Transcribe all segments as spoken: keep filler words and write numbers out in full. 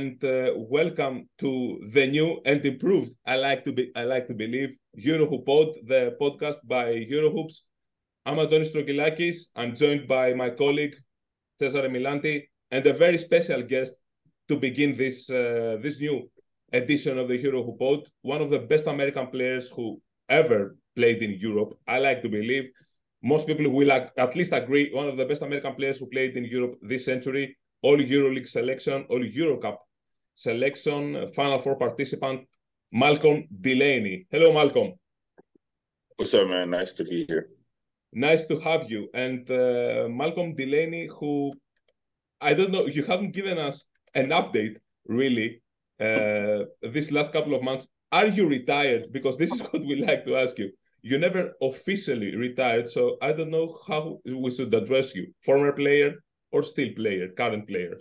and uh, welcome to the new and improved, I like to be, I like to believe, EuroHoopod, the podcast by EuroHoops. I'm Antonis Trokilakis. I'm joined by my colleague Cesare Milanti and a very special guest to begin this uh, this new edition of the EuroHoopod. One of the best American players who ever played in Europe, I like to believe. Most people will at least agree, one of the best American players who played in Europe this century, all EuroLeague selection, all Eurocup selection, Final Four participant, Malcolm Delaney. Hello, Malcolm. What's up, man? Nice to be here. Nice to have you. And uh, Malcolm Delaney, who, I don't know, you haven't given us an update, really, uh, this last couple of months. Are you retired? Because this is what we like to ask you. You never officially retired, so I don't know how we should address you. Former player or still player, current player?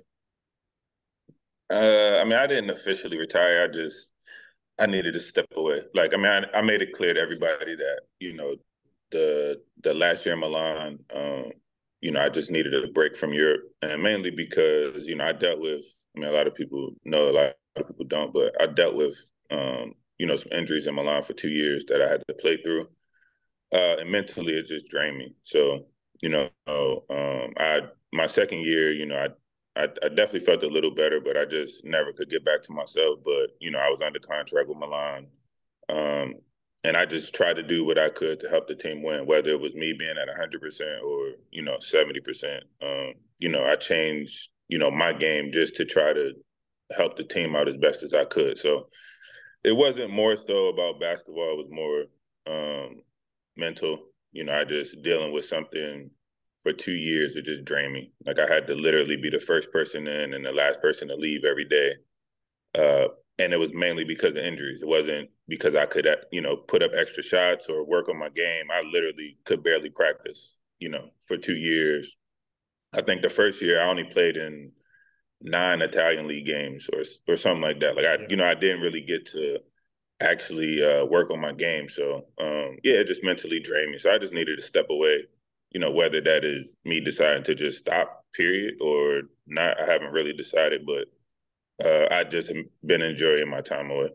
Uh, I mean, I didn't officially retire. I just, I needed to step away. Like, I mean, I, I made it clear to everybody that, you know, the the last year in Milan, um, you know, I just needed a break from Europe. And mainly because, you know, I dealt with, I mean, a lot of people know, a lot of people don't, but I dealt with, um, you know, some injuries in Milan for two years that I had to play through. Uh, and mentally, it just drained me. So, you know, um, I my second year, you know, I, I I definitely felt a little better, but I just never could get back to myself. But you know, I was under contract with Milan, um, and I just tried to do what I could to help the team win, whether it was me being at one hundred percent or you know seventy percent. Um, you know, I changed you know my game just to try to help the team out as best as I could. So it wasn't more so about basketball; it was more. Um, mental. You know, I just dealing with something for two years it just drained me. Like I had to literally be the first person in and the last person to leave every day. Uh, and it was mainly because of injuries. It wasn't because I could, you know, put up extra shots or work on my game. I literally could barely practice, you know, for two years. I think the first year I only played in nine Italian league games or or something like that. Like I, yeah. you know, I didn't really get to actually uh, work on my game. So um, yeah, it just mentally drained me. So I just needed to step away. You know, whether that is me deciding to just stop, period, or not, I haven't really decided. But uh, I just been enjoying my time away.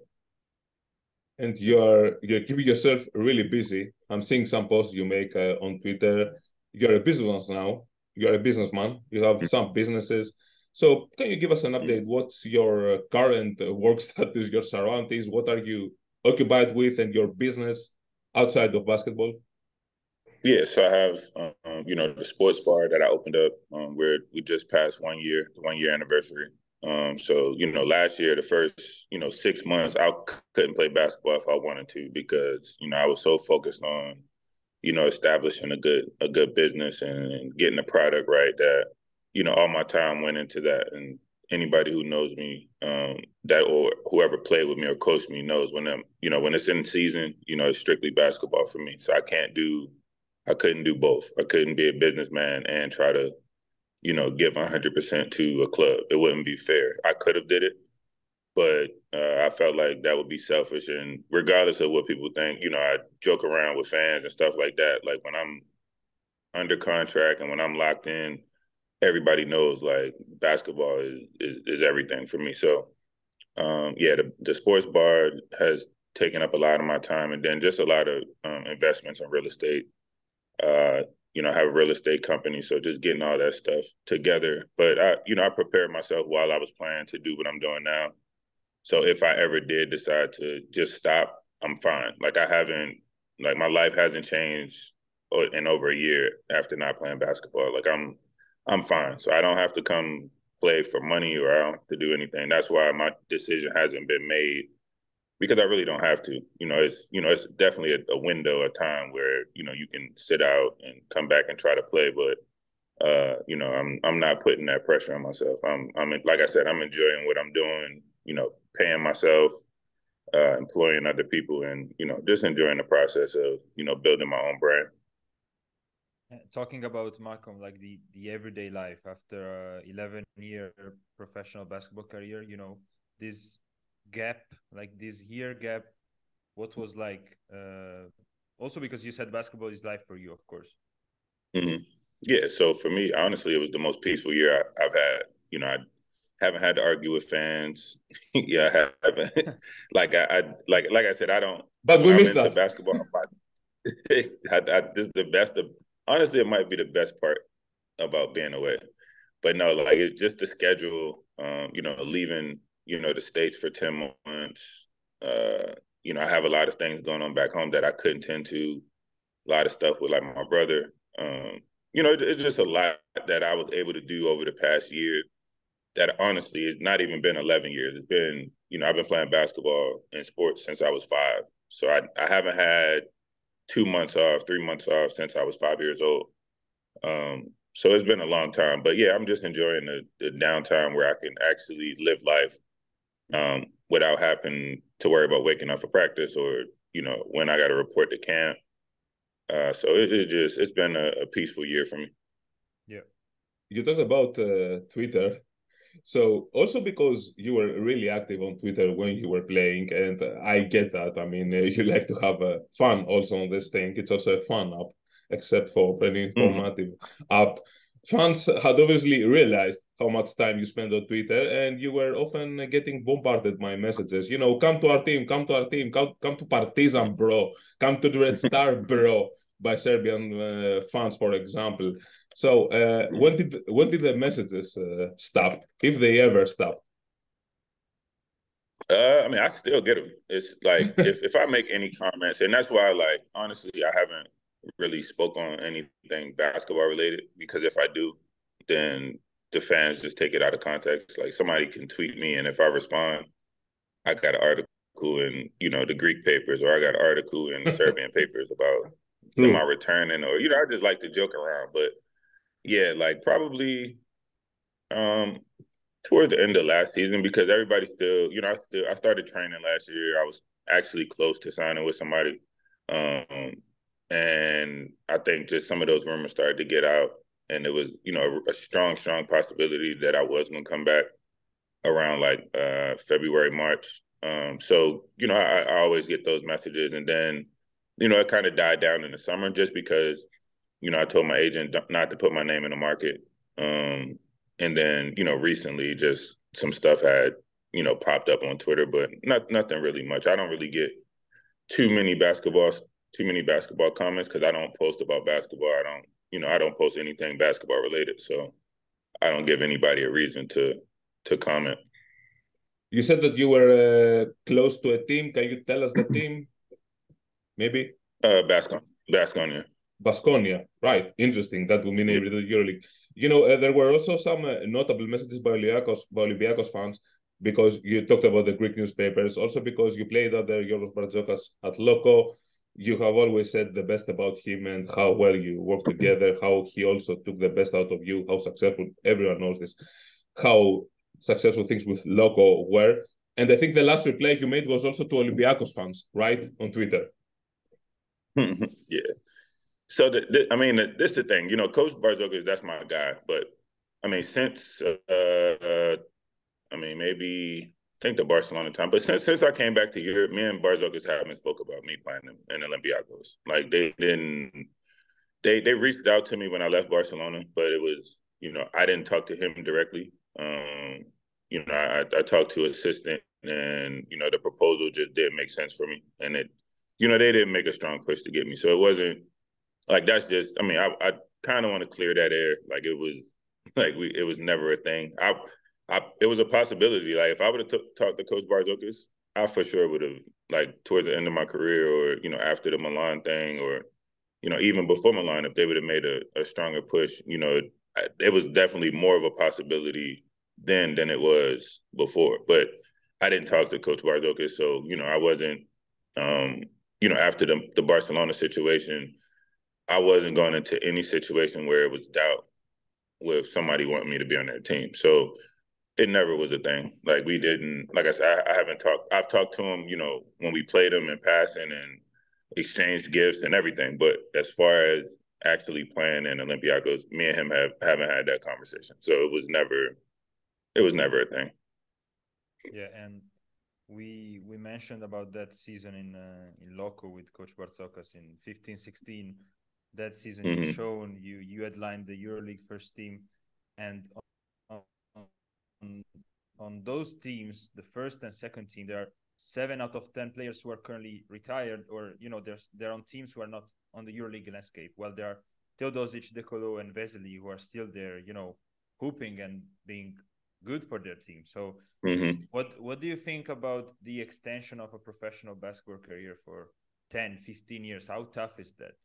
And you're you're keeping yourself really busy. I'm seeing some posts you make uh, on Twitter. You're a businessman now. You're a businessman. You have mm-hmm. some businesses. So can you give us an update? Mm-hmm. What's your current work status, your surroundings? What are you occupied with and your business outside of basketball? Yeah, so I have, um, you know, the sports bar that I opened up. Um, where we just passed one year, the one year anniversary. Um, so, you know, last year, the first, you know, six months, I couldn't play basketball if I wanted to because, you know, I was so focused on, you know, establishing a good a good business and, and getting the product right that, you know, all my time went into that. And anybody who knows me, um, that or whoever played with me or coached me knows when I'm, you know, when it's in season, you know, it's strictly basketball for me. So I can't do, I couldn't do both. I couldn't be a businessman and try to, you know, give one hundred percent to a club. It wouldn't be fair. I could have did it, but uh, I felt like that would be selfish. And regardless of what people think, you know, I joke around with fans and stuff like that. Like when I'm under contract and when I'm locked in, everybody knows like basketball is is, is everything for me. So, um, yeah, the, the sports bar has taken up a lot of my time, and then just a lot of um, investments in real estate. Uh, you know, I have a real estate company, so just getting all that stuff together. But I, you know, I prepared myself while I was planning to do what I'm doing now. So if I ever did decide to just stop, I'm fine. Like I haven't, like my life hasn't changed in over a year after not playing basketball. Like I'm, I'm fine. So I don't have to come play for money or I don't have to do anything. That's why my decision hasn't been made because I really don't have to. You know, it's you know, it's definitely a, a window of time where you know you can sit out and come back and try to play, but uh, you know, I'm I'm not putting that pressure on myself. I'm I'm like I said, I'm enjoying what I'm doing. You know, paying myself, uh, employing other people, and you know, just enjoying the process of you know building my own brand. Talking about Malcolm, like the the everyday life after a eleven year professional basketball career, you know, this gap, like this year gap, what was like? Uh, also because you said basketball is life for you, of course. Mm-hmm. Yeah. So for me, honestly, it was the most peaceful year I, I've had. You know, I haven't had to argue with fans. yeah, I haven't. like I, I like like I said, I don't. But we When I'm missed into that. basketball, I'm not, I, I, this is the best. Of, honestly, it might be the best part about being away. But no, like it's just the schedule. Um, you know, leaving you know the states for ten months. Uh, you know, I have a lot of things going on back home that I couldn't tend to. A lot of stuff with like my brother. Um, you know, it, it's just a lot that I was able to do over the past year. That honestly has not even been eleven years. It's been, you know, I've been playing basketball and sports since I was five. So I, I haven't had two months off, three months off since I was five years old. Um, so it's been a long time. But yeah, I'm just enjoying the, the downtime where I can actually live life um, without having to worry about waking up for practice or, you know, when I got to report to camp. Uh, so it, it just, it's been a, a peaceful year for me. Yeah. You talked about uh, Twitter. So also because you were really active on Twitter when you were playing, and I get that. I mean, uh, you like to have uh, fun also on this thing. It's also a fun app, except for an informative mm-hmm. app. Fans had obviously realized how much time you spend on Twitter, and you were often getting bombarded by messages. You know, come to our team, come to our team, come, come to Partizan, bro, come to the Red Star, bro, by Serbian uh, fans, for example. So uh, when did when did the messages uh, stop, if they ever stop? Uh, I mean, I still get them. It's like if if I make any comments, and that's why, like, honestly, I haven't really spoke on anything basketball related because if I do, then the fans just take it out of context. Like somebody can tweet me, and if I respond, I got an article in you know the Greek papers, or I got an article in the Serbian papers about True. am I returning, or you know, I just like to joke around. But yeah, like probably um towards the end of last season because everybody still, you know, I still I started training last year. I was actually close to signing with somebody. Um and I think just some of those rumors started to get out and it was, you know, a, a strong, strong possibility that I was gonna come back around like uh February, March. Um so, you know, I, I always get those messages and then, you know, it kind of died down in the summer just because, you know, I told my agent not to put my name in the market. Um and then, you know, recently just some stuff had, you know, popped up on Twitter, but not nothing really much. I don't really get too many basketball too many basketball comments because I don't post about basketball. I don't, you know, I don't post anything basketball related. So I don't give anybody a reason to to comment. You said that you were uh, close to a team. Can you tell us the team? Maybe? Uh Bascon Basconia. Baskonia, right? Interesting. That would mean Yeah. a little EuroLeague. You know, uh, there were also some uh, notable messages by Olympiacos, by Olympiacos fans because you talked about the Greek newspapers. Also because you played under Giorgos Bartzokas at Loco. You have always said the best about him and how well you work together. How he also took the best out of you. How successful everyone knows this. How successful things with Loco were. And I think the last reply you made was also to Olympiacos fans, right, on Twitter. yeah. So, the, the, I mean, the, this is the thing. You know, Coach Bartzokas, that's my guy. But, I mean, since, uh, uh, I mean, maybe, I think the Barcelona time. But since since I came back to Europe, me and Bartzokas haven't spoke about me playing in, in Olympiacos. Like, they didn't, they, they reached out to me when I left Barcelona, but it was, you know, I didn't talk to him directly. Um, you know, I, I talked to assistant and, you know, the proposal just didn't make sense for me. And it, you know, they didn't make a strong push to get me. So it wasn't, like that's just I mean I I kind of want to clear that air like it was like we it was never a thing. I I it was a possibility like if I would have t- talked to Coach Bartzokas, I for sure would have like towards the end of my career or you know after the Milan thing or you know even before Milan if they would have made a, a stronger push, you know it, it was definitely more of a possibility then than it was before. But I didn't talk to Coach Bartzokas, so you know I wasn't um you know after the the Barcelona situation. I wasn't going into any situation where it was doubt with somebody wanting me to be on their team. So it never was a thing. Like we didn't, like I said, I, I haven't talked, I've talked to him, you know, when we played him in passing and exchanged gifts and everything. But as far as actually playing in Olympiacos, me and him have, haven't had that conversation. So it was never, it was never a thing. Yeah. And we we mentioned about that season in uh, in Loco with Coach Bartzokas in fifteen sixteen. That season mm-hmm. you shown you you headlined the EuroLeague first team, and on, on on those teams, the first and second team, there are seven out of ten players who are currently retired, or you know, they're they're on teams who are not on the EuroLeague landscape. Well, there are Teodosic, De Colo, and Vesely who are still there, you know, hooping and being good for their team. So, mm-hmm. what what do you think about the extension of a professional basketball career for ten, fifteen years? How tough is that?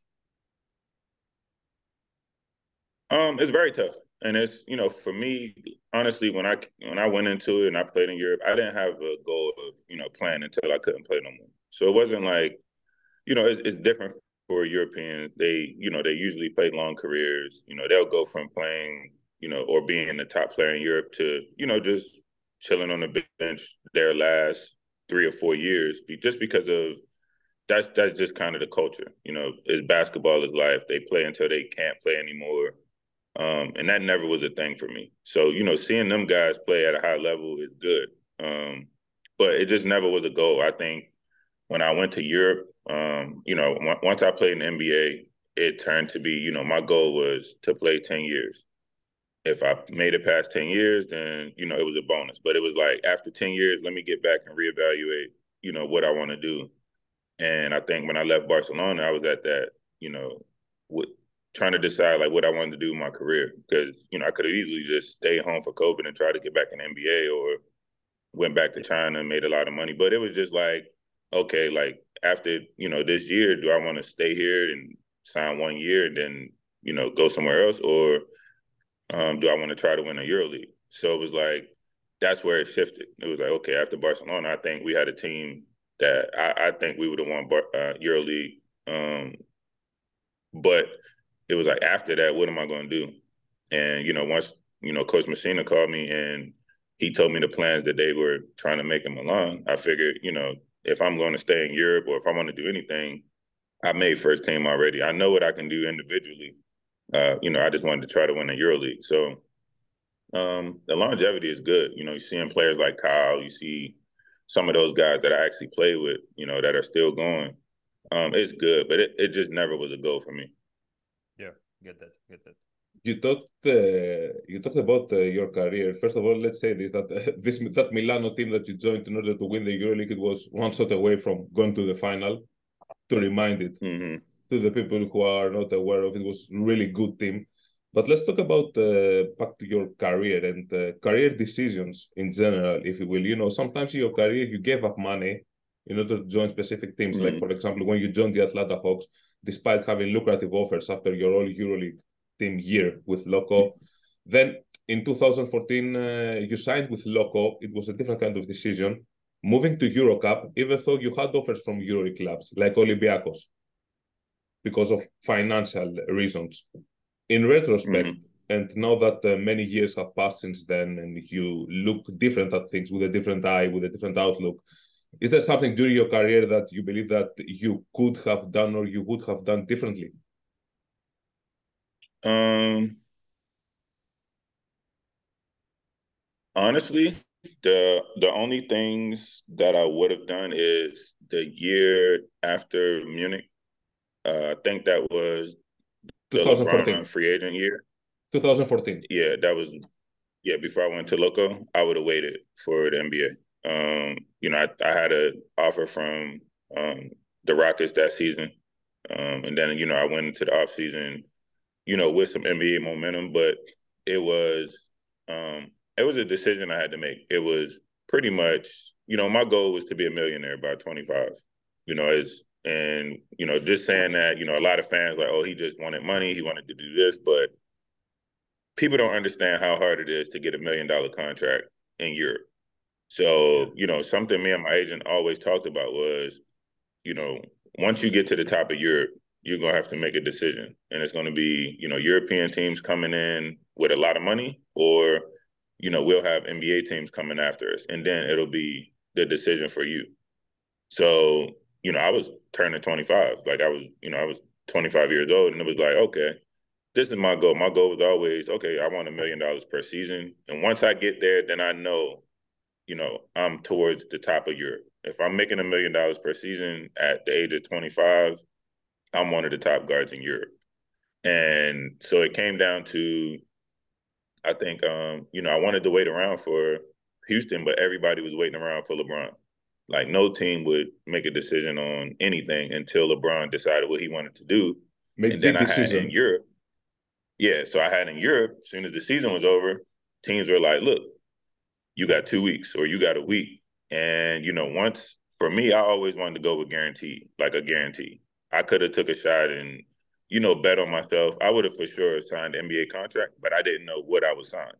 Um, it's very tough, and it's, you know, for me, honestly, when I when I went into it and I played in Europe, I didn't have a goal of, you know, playing until I couldn't play no more. So it wasn't like, you know, it's, it's different for Europeans. They, you know, they usually play long careers. You know, they'll go from playing, you know, or being the top player in Europe to, you know, just chilling on the bench their last three or four years, just because of that's that's just kind of the culture. You know, is basketball is life. They play until they can't play anymore. Um, and that never was a thing for me. So, you know, seeing them guys play at a high level is good. Um, but it just never was a goal. I think when I went to Europe, um, you know, w- once I played in the N B A, it turned to be, you know, my goal was to play ten years. If I made it past ten years, then, you know, it was a bonus. But it was like, after ten years, let me get back and reevaluate, you know, what I want to do. And I think when I left Barcelona, I was at that, you know, what, trying to decide like what I wanted to do in my career, because, you know, I could have easily just stayed home for COVID and tried to get back in the N B A, or went back to China and made a lot of money. But it was just like, okay, like after, you know, this year, do I want to stay here and sign one year and then, you know, go somewhere else, or um, do I want to try to win a EuroLeague? So it was like, that's where it shifted. It was like, okay, after Barcelona, I think we had a team that I, I think we would have won uh, EuroLeague. Um, but it was like, after that, what am I going to do? And, you know, once, you know, Coach Messina called me and he told me the plans that they were trying to make in Milan, I figured, you know, if I'm going to stay in Europe or if I want to do anything, I made first team already. I know what I can do individually. Uh, you know, I just wanted to try to win the EuroLeague. So um, the longevity is good. You know, you seeing players like Kyle, you see some of those guys that I actually play with, you know, that are still going. Um, it's good, but it, it just never was a goal for me. Yeah, get that, get that. You talked uh, you talked about uh, your career. First of all, let's say this, that uh, this that Milano team that you joined in order to win the EuroLeague, it was one shot away from going to the final. To remind it mm-hmm. to the people who are not aware of it, was really good team. But let's talk about uh, back to your career and uh, career decisions in general, if you will. You know, sometimes in your career you gave up money in order to join specific teams. Mm-hmm. Like, for example, when you joined the Atlanta Hawks, despite having lucrative offers after your all EuroLeague team year with Loco, then in two thousand fourteen uh, you signed with Loco. It was a different kind of decision. Moving to EuroCup, even though you had offers from EuroLeague clubs like Olympiacos, because of financial reasons. In retrospect, mm-hmm. and now that uh, many years have passed since then, and you look different at things with a different eye, with a different outlook, is there something during your career that you believe that you could have done or you would have done differently? Um, honestly, the the only things that I would have done is the year after Munich. Uh, I think that was the LeBron free agent year. twenty fourteen. Yeah, that was yeah. Before I went to Loco, I would have waited for the N B A. Um, you know, I, I had an offer from um, the Rockets that season, um, and then you know I went into the off season, you know, with some N B A momentum, but it was um, it was a decision I had to make. It was pretty much, you know, my goal was to be a millionaire by twenty-five. You know, is and you know, just saying that, you know, a lot of fans like, oh, he just wanted money, he wanted to do this, but people don't understand how hard it is to get a million dollar contract in Europe. So, you know, something me and my agent always talked about was, you know, once you get to the top of Europe, you're going to have to make a decision. And it's going to be, you know, European teams coming in with a lot of money, or, you know, we'll have N B A teams coming after us. And then it'll be the decision for you. So, you know, I was turning twenty-five. Like I was, you know, I was twenty-five years old, and it was like, okay, this is my goal. My goal was always, okay, I want a million dollars per season. And once I get there, then I know, you know, I'm towards the top of Europe. If I'm making a million dollars per season at the age of twenty-five, I'm one of the top guards in Europe. And so it came down to I think, um, you know, I wanted to wait around for Houston, but everybody was waiting around for LeBron. Like no team would make a decision on anything until LeBron decided what he wanted to do. Make And the then I had in decision. Europe, yeah, so I had in Europe, as soon as the season was over, teams were like, look, you got two weeks or you got a week. And, you know, once for me, I always wanted to go with guaranteed, like a guarantee. I could have took a shot and, you know, bet on myself. I would have for sure signed an N B A contract, but I didn't know what I was signing.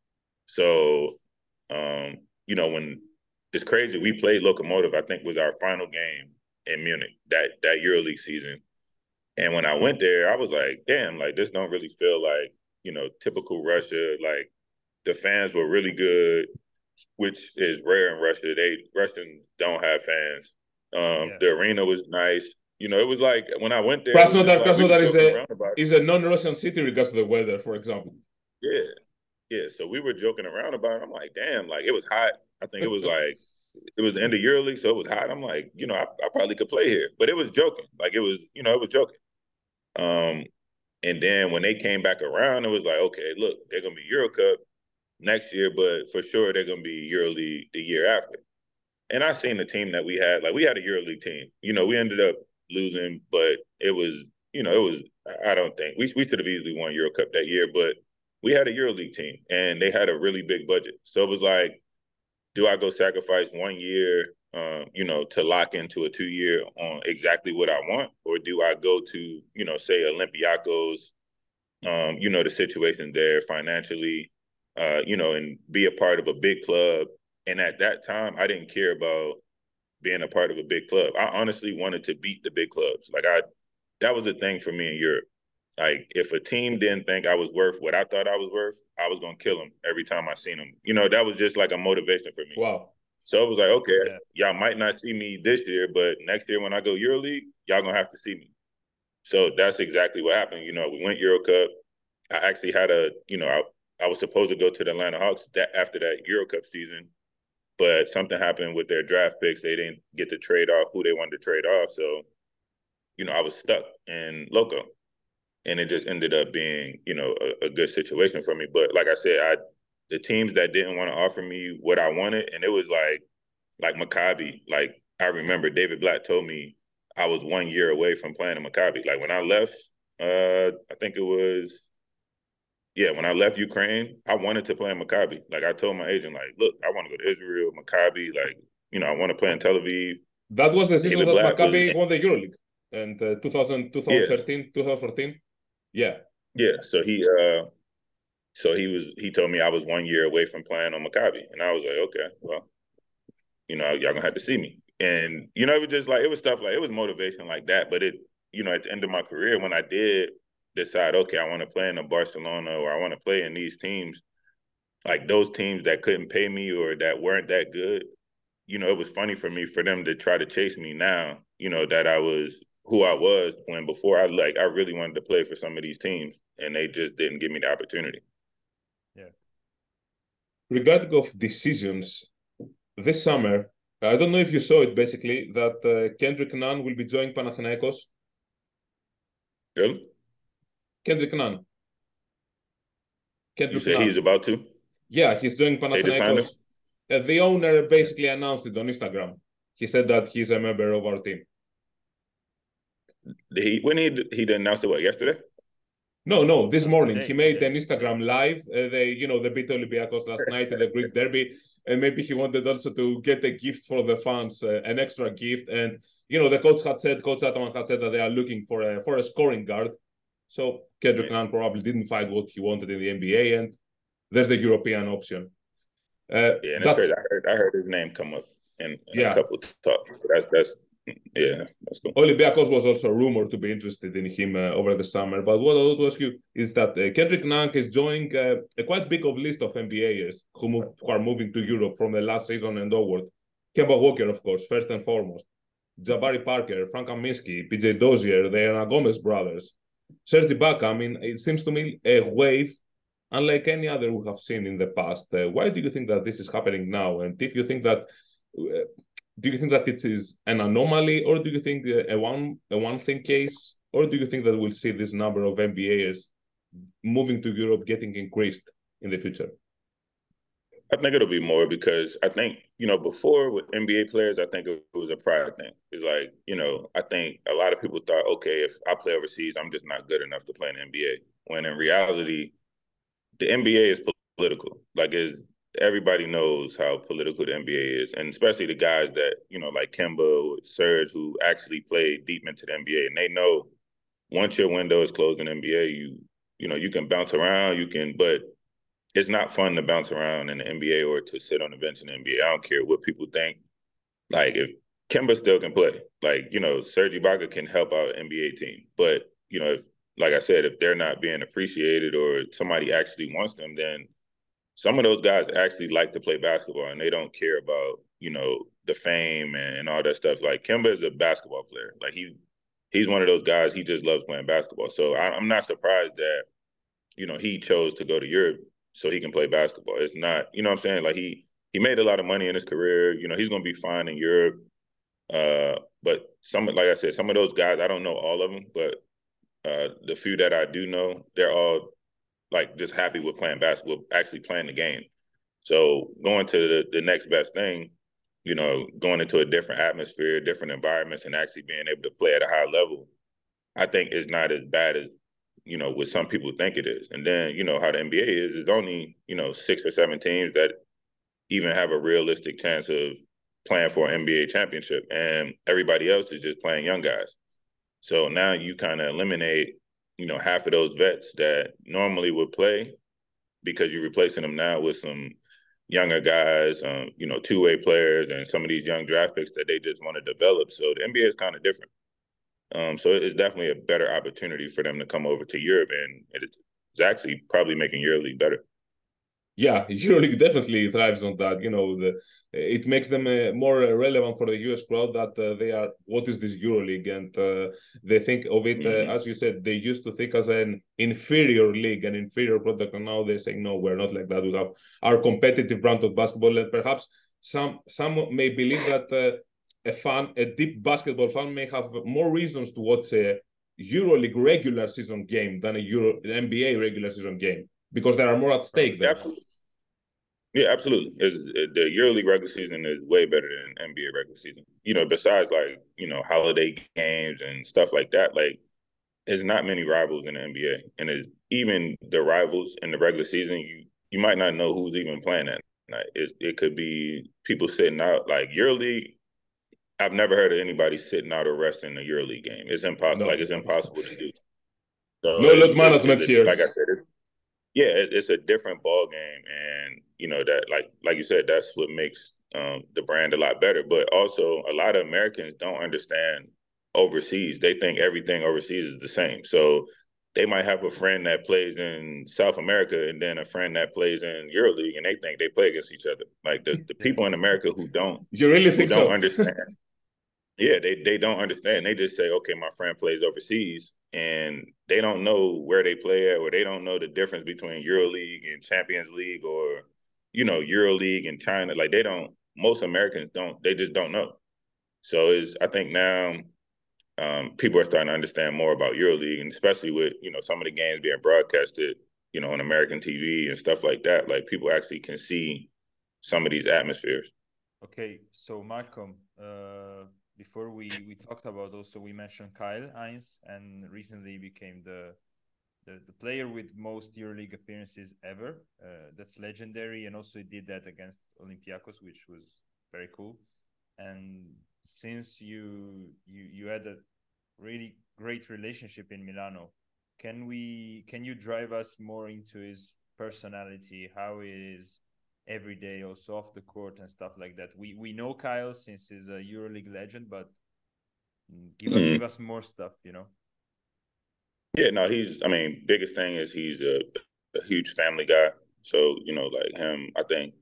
So, um, you know, when it's crazy, we played Lokomotiv, I think was our final game in Munich that that EuroLeague season. And when I went there, I was like, damn, like this don't really feel like, you know, typical Russia. Like the fans were really good, which is rare in Russia. They Russians don't have fans. Um, Yeah. the arena was nice. You know, it was like when I went there, it was just Krasnodar, like we was Krasnodar is joking a around about it. is a non-Russian city regards to the weather, for example. Yeah. Yeah. So we were joking around about it. I'm like, damn, like it was hot. I think it was like it was the end of EuroLeague, so it was hot. I'm like, you know, I, I probably could play here. But it was joking. Like it was, you know, it was joking. Um, and then when they came back around, it was like, okay, look, they're gonna be Euro Cup next year, but for sure they're gonna be EuroLeague the year after. And I seen the team that we had, like we had a EuroLeague team. You know, we ended up losing, but it was, you know, it was I don't think we we should have easily won Euro Cup that year, but we had a EuroLeague team and they had a really big budget. So it was like, do I go sacrifice one year, um, you know, to lock into a two year on exactly what I want, or do I go to, you know, say Olympiacos, um, you know, the situation there financially, uh, you know, and be a part of a big club. And at that time, I didn't care about being a part of a big club. I honestly wanted to beat the big clubs. Like I, that was a thing for me in Europe. Like if a team didn't think I was worth what I thought I was worth, I was gonna kill them every time I seen them. You know, that was just like a motivation for me. Wow. So it was like, okay, Yeah. y'all might not see me this year, but next year when I go EuroLeague, y'all gonna have to see me. So that's exactly what happened. You know, we went Euro Cup. I actually had a, you know, I, I was supposed to go to the Atlanta Hawks that after that Euro Cup season, but something happened with their draft picks. They didn't get to trade off who they wanted to trade off. So, you know, I was stuck in Loco. And it just ended up being, you know, a, a good situation for me. But like I said, I the teams that didn't want to offer me what I wanted, and it was like like Maccabi. Like I remember David Blatt told me I was one year away from playing in Maccabi. Like when I left, uh, I think it was yeah, when I left Ukraine, I wanted to play in Maccabi. Like I told my agent, like, look, I want to go to Israel, Maccabi, like, you know, I want to play in Tel Aviv. That was the season David that Blatt was Maccabi won the EuroLeague, and uh, two thousand, yeah, twenty thirteen, twenty fourteen. Yeah. yeah. So he uh so he was he told me I was one year away from playing on Maccabi. And I was like, okay, well, you know, y'all gonna have to see me. And, you know, it was just like it was stuff like it was motivation like that. But it, you know, at the end of my career, when I did decide, okay, I want to play in a Barcelona or I want to play in these teams, like those teams that couldn't pay me or that weren't that good, you know, it was funny for me for them to try to chase me now, you know, that I was who I was when before I like I really wanted to play for some of these teams and they just didn't give me the opportunity. Yeah. Regarding of decisions, this summer, I don't know if you saw it basically, that uh, Kendrick Nunn will be joining Panathinaikos. Really? Kendrick Nunn. You Kendrick said Nunn. he's about to? Yeah, he's joining They just signed him? Panathinaikos. Uh, the owner basically announced it on Instagram. He said that he's a member of our team. Did he when he he didn't announce it what yesterday? No, no, this No, morning today, he made today. an Instagram live. Uh, they, you know, they beat Olympiacos last night in the Greek derby, and maybe he wanted also to get a gift for the fans, uh, an extra gift. And you know, the coach had said, Coach Ataman had said that they are looking for a for a scoring guard. So Kendrick Yeah. Nunn probably didn't find what he wanted in the N B A, and there's the European option. Uh, Yeah, and it's that's crazy. I heard I heard his name come up in, in yeah. a couple of talks. That's that's yeah, that's cool. Olympiacos was also rumored to be interested in him uh, over the summer. But what I want to ask you is that uh, Kendrick Nunn is joining uh, a quite big of list of N B As who, move, who are moving to Europe from the last season and onward. Kemba Walker, of course, first and foremost. Jabari Parker, Frank Kaminsky, P J Dozier, the Ana Gomez brothers. Serge Ibaka, I mean, it seems to me a wave unlike any other we have seen in the past. Uh, why do you think that this is happening now? And if you think that uh, do you think that it is an anomaly, or do you think a one a one thing case, or do you think that we'll see this number of N B As moving to Europe getting increased? in the future? I think it'll be more because I think, you know, before with N B A players, I think it was a pride thing. It's like, you know, I think a lot of people thought, okay, if I play overseas, I'm just not good enough to play in the N B A. When in reality, the N B A is political. Like, is everybody knows how political the N B A is, and especially the guys that, you know, like Kemba, Serge, who actually played deep into the N B A, and they know once your window is closed in the N B A, you, you know, you can bounce around, you can, but it's not fun to bounce around in the N B A or to sit on the bench in the N B A. I don't care what people think. Like, if Kemba still can play, like, you know, Serge Ibaka can help out an N B A team. But, you know, if, like I said, if they're not being appreciated or somebody actually wants them, then some of those guys actually like to play basketball and they don't care about, you know, the fame and all that stuff. Like, Kemba is a basketball player. Like, he he's one of those guys, he just loves playing basketball. So I, I'm not surprised that, you know, he chose to go to Europe so he can play basketball. It's not, you know what I'm saying? Like, he he made a lot of money in his career. You know, he's going to be fine in Europe. Uh, but some, like I said, some of those guys, I don't know all of them, but uh, the few that I do know, they're all, like, just happy with playing basketball, actually playing the game. So going to the, the next best thing, you know, going into a different atmosphere, different environments, and actually being able to play at a high level, I think is not as bad as, you know, what some people think it is. And then, you know, how the N B A is, is only, you know, six or seven teams that even have a realistic chance of playing for an N B A championship. And everybody else is just playing young guys. So now you kind of eliminate, you know, half of those vets that normally would play because you're replacing them now with some younger guys, um, you know, two-way players and some of these young draft picks that they just want to develop. So the N B A is kind of different. Um, so it's definitely a better opportunity for them to come over to Europe, and it's actually probably making EuroLeague better. Yeah, EuroLeague definitely thrives on that. You know, the, it makes them uh, more uh, relevant for the U S crowd that uh, they are, what is this EuroLeague? And uh, they think of it, mm-hmm. uh, as you said, they used to think as an inferior league, an inferior product. And now they say, no, we're not like that. We have our competitive brand of basketball. And perhaps some some may believe that uh, a fan, a deep basketball fan may have more reasons to watch a EuroLeague regular season game than a Euro, an N B A regular season game, because there are more at stake there. Absolutely. Yeah, absolutely. It's, the EuroLeague regular season is way better than N B A regular season. You know, besides, like, you know, holiday games and stuff like that, like, there's not many rivals in the N B A. And it's, even the rivals in the regular season, you you might not know who's even playing that night. It, it could be people sitting out. Like, EuroLeague, I've never heard of anybody sitting out or resting a EuroLeague game. It's impossible. No. Like, it's impossible to do. So no it's, load management it's, here. Like I said, it's, yeah, it, it's a different ball game, and you know that, like like you said, that's what makes um, the brand a lot better. But also, a lot of Americans don't understand overseas. They think everything overseas is the same. So they might have a friend that plays in South America and then a friend that plays in EuroLeague, and they think they play against each other. Like, the, the people in America who don't you really who think don't so? understand. Yeah, they, they don't understand. They just say, okay, my friend plays overseas, and they don't know where they play at, or they don't know the difference between EuroLeague and Champions League, or, you know, EuroLeague and China. Like, they don't, most Americans don't, they just don't know. So is I think now um, people are starting to understand more about EuroLeague, and especially with, you know, some of the games being broadcasted, you know, on American T V and stuff like that. Like, people actually can see some of these atmospheres. Okay, so Malcolm, uh, before we, we talked about, also we mentioned Kyle Hines, and recently became the the, the player with most EuroLeague appearances ever. Uh, that's legendary, and also he did that against Olympiacos, which was very cool. And since you you you had a really great relationship in Milano, can we can you drive us more into his personality, how he is every day, also off the court and stuff like that? We we know Kyle since he's a EuroLeague legend, but give, mm. give us more stuff, you know? Yeah, no, he's, I mean, biggest thing is he's a, a huge family guy. So, you know, like him, I think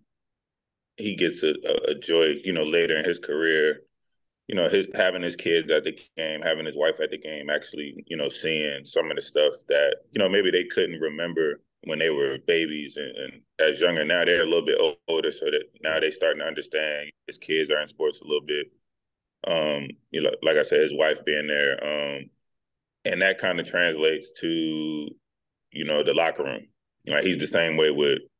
he gets a, a joy, you know, later in his career, you know, his having his kids at the game, having his wife at the game, actually, you know, seeing some of the stuff that, you know, maybe they couldn't remember when they were babies and, and as younger. Now they're a little bit older, so that now they starting to understand his kids are in sports a little bit. Um, you know, like I said, his wife being there. Um, and that kind of translates to, you know, the locker room. Like, he's the same way with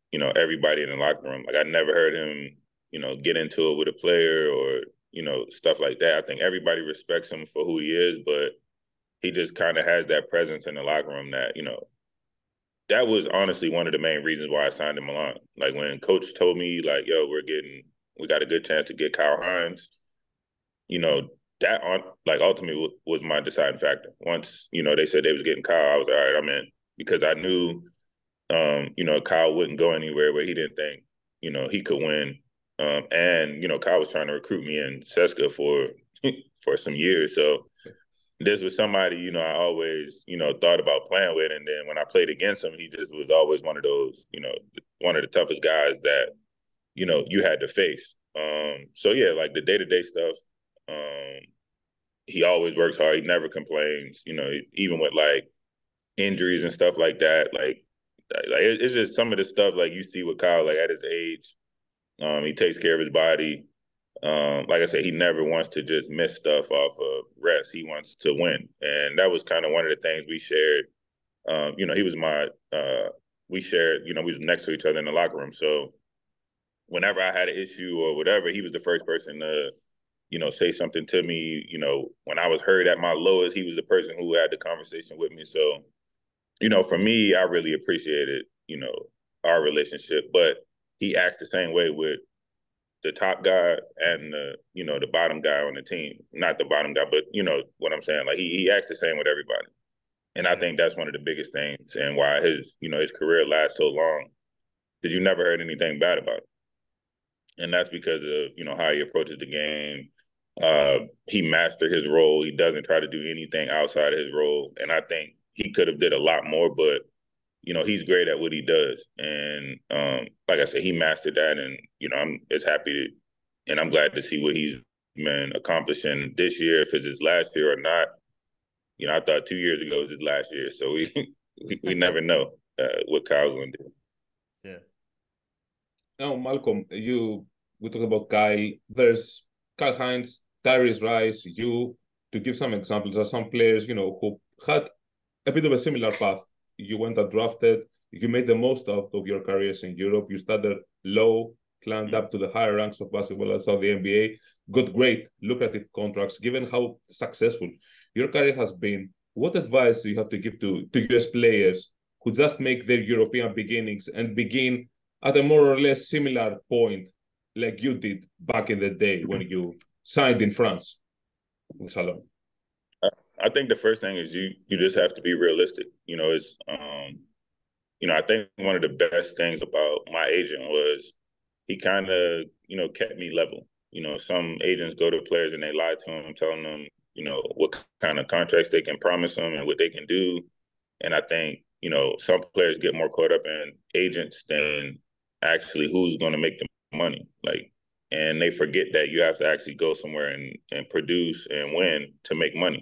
you know, everybody in the locker room. Like I never heard him, you know, get into it with a player or, you know, stuff like that. I think everybody respects him for who he is, but he just kind of has that presence in the locker room that, you know, that was honestly one of the main reasons why I signed in Milan. Like when coach told me, like, yo, we're getting, we got a good chance to get Kyle Hines, you know, that on like ultimately was my deciding factor. Once, you know, they said they was getting Kyle, I was like, all right, I'm in, because I knew, um, you know, Kyle wouldn't go anywhere where he didn't think, you know, he could win. Um, and, you know, Kyle was trying to recruit me in Seska for for some years. So this was somebody, you know, I always, you know, thought about playing with. And then when I played against him, he just was always one of those, you know, one of the toughest guys that, you know, you had to face. Um, so yeah, like the day-to-day stuff, um, he always works hard. He never complains, you know, even with like injuries and stuff like that. Like, like it's just some of the stuff like you see with Kyle, like at his age, um, he takes care of his body. Um, like I said, he never wants to just miss stuff off of rest. He wants to win. And that was kind of one of the things we shared. Um, you know, he was my, uh, we shared, you know, we was next to each other in the locker room. So whenever I had an issue or whatever, he was the first person to, you know, say something to me. You know, when I was hurt at my lowest, he was the person who had the conversation with me. So, you know, for me, I really appreciated, you know, our relationship. But he acts the same way with the top guy and the, you know, the bottom guy on the team. Not the bottom guy, but you know what I'm saying? Like he, he acts the same with everybody. And I think that's one of the biggest things and why his, you know, his career lasts so long, because you never heard anything bad about it. And that's because of, you know, how he approaches the game. Uh, he mastered his role. He doesn't try to do anything outside of his role. And I think he could have did a lot more, but you know, he's great at what he does. And um, like I said, he mastered that. And, you know, I'm just happy to, and I'm glad to see what he's been accomplishing this year. If it's his last year or not, you know, I thought two years ago was his last year. So we we, we never know uh, what Kyle's going to do. Yeah. Now, Malcolm, you we talked about Kyle. There's Kyle Hines, Tyrese Rice, you, to give some examples. There are some players, you know, who had a bit of a similar path. You went undrafted. You made the most out of your careers in Europe. You started low, climbed up to the higher ranks of basketball outside the N B A, got great, lucrative contracts. Given how successful your career has been, what advice do you have to give to, to U S players who just make their European beginnings and begin at a more or less similar point like you did back in the day when you signed in France with Salon? I think the first thing is you you just have to be realistic. You know, it's um, you know, I think one of the best things about my agent was he kind of, you know, kept me level. You know, some agents go to players and they lie to them, telling them, you know, what kind of contracts they can promise them and what they can do. And I think, you know, some players get more caught up in agents than actually who's going to make the money. Like, and they forget that you have to actually go somewhere and, and produce and win to make money.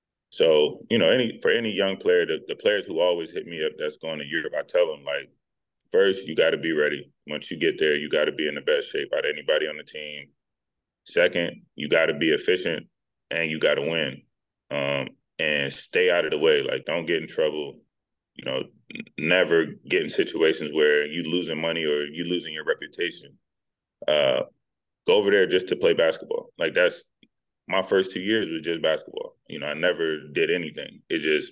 So, you know, any for any young player, the, the players who always hit me up that's going to Europe, I tell them, like, first, you got to be ready. Once you get there, you got to be in the best shape out of anybody on the team. Second, you got to be efficient and you got to win. Um, and stay out of the way. Like, don't get in trouble. You know, never get in situations where you losing money or you losing your reputation. Uh, go over there just to play basketball. Like, that's my first two years was just basketball. You know, I never did anything. It just,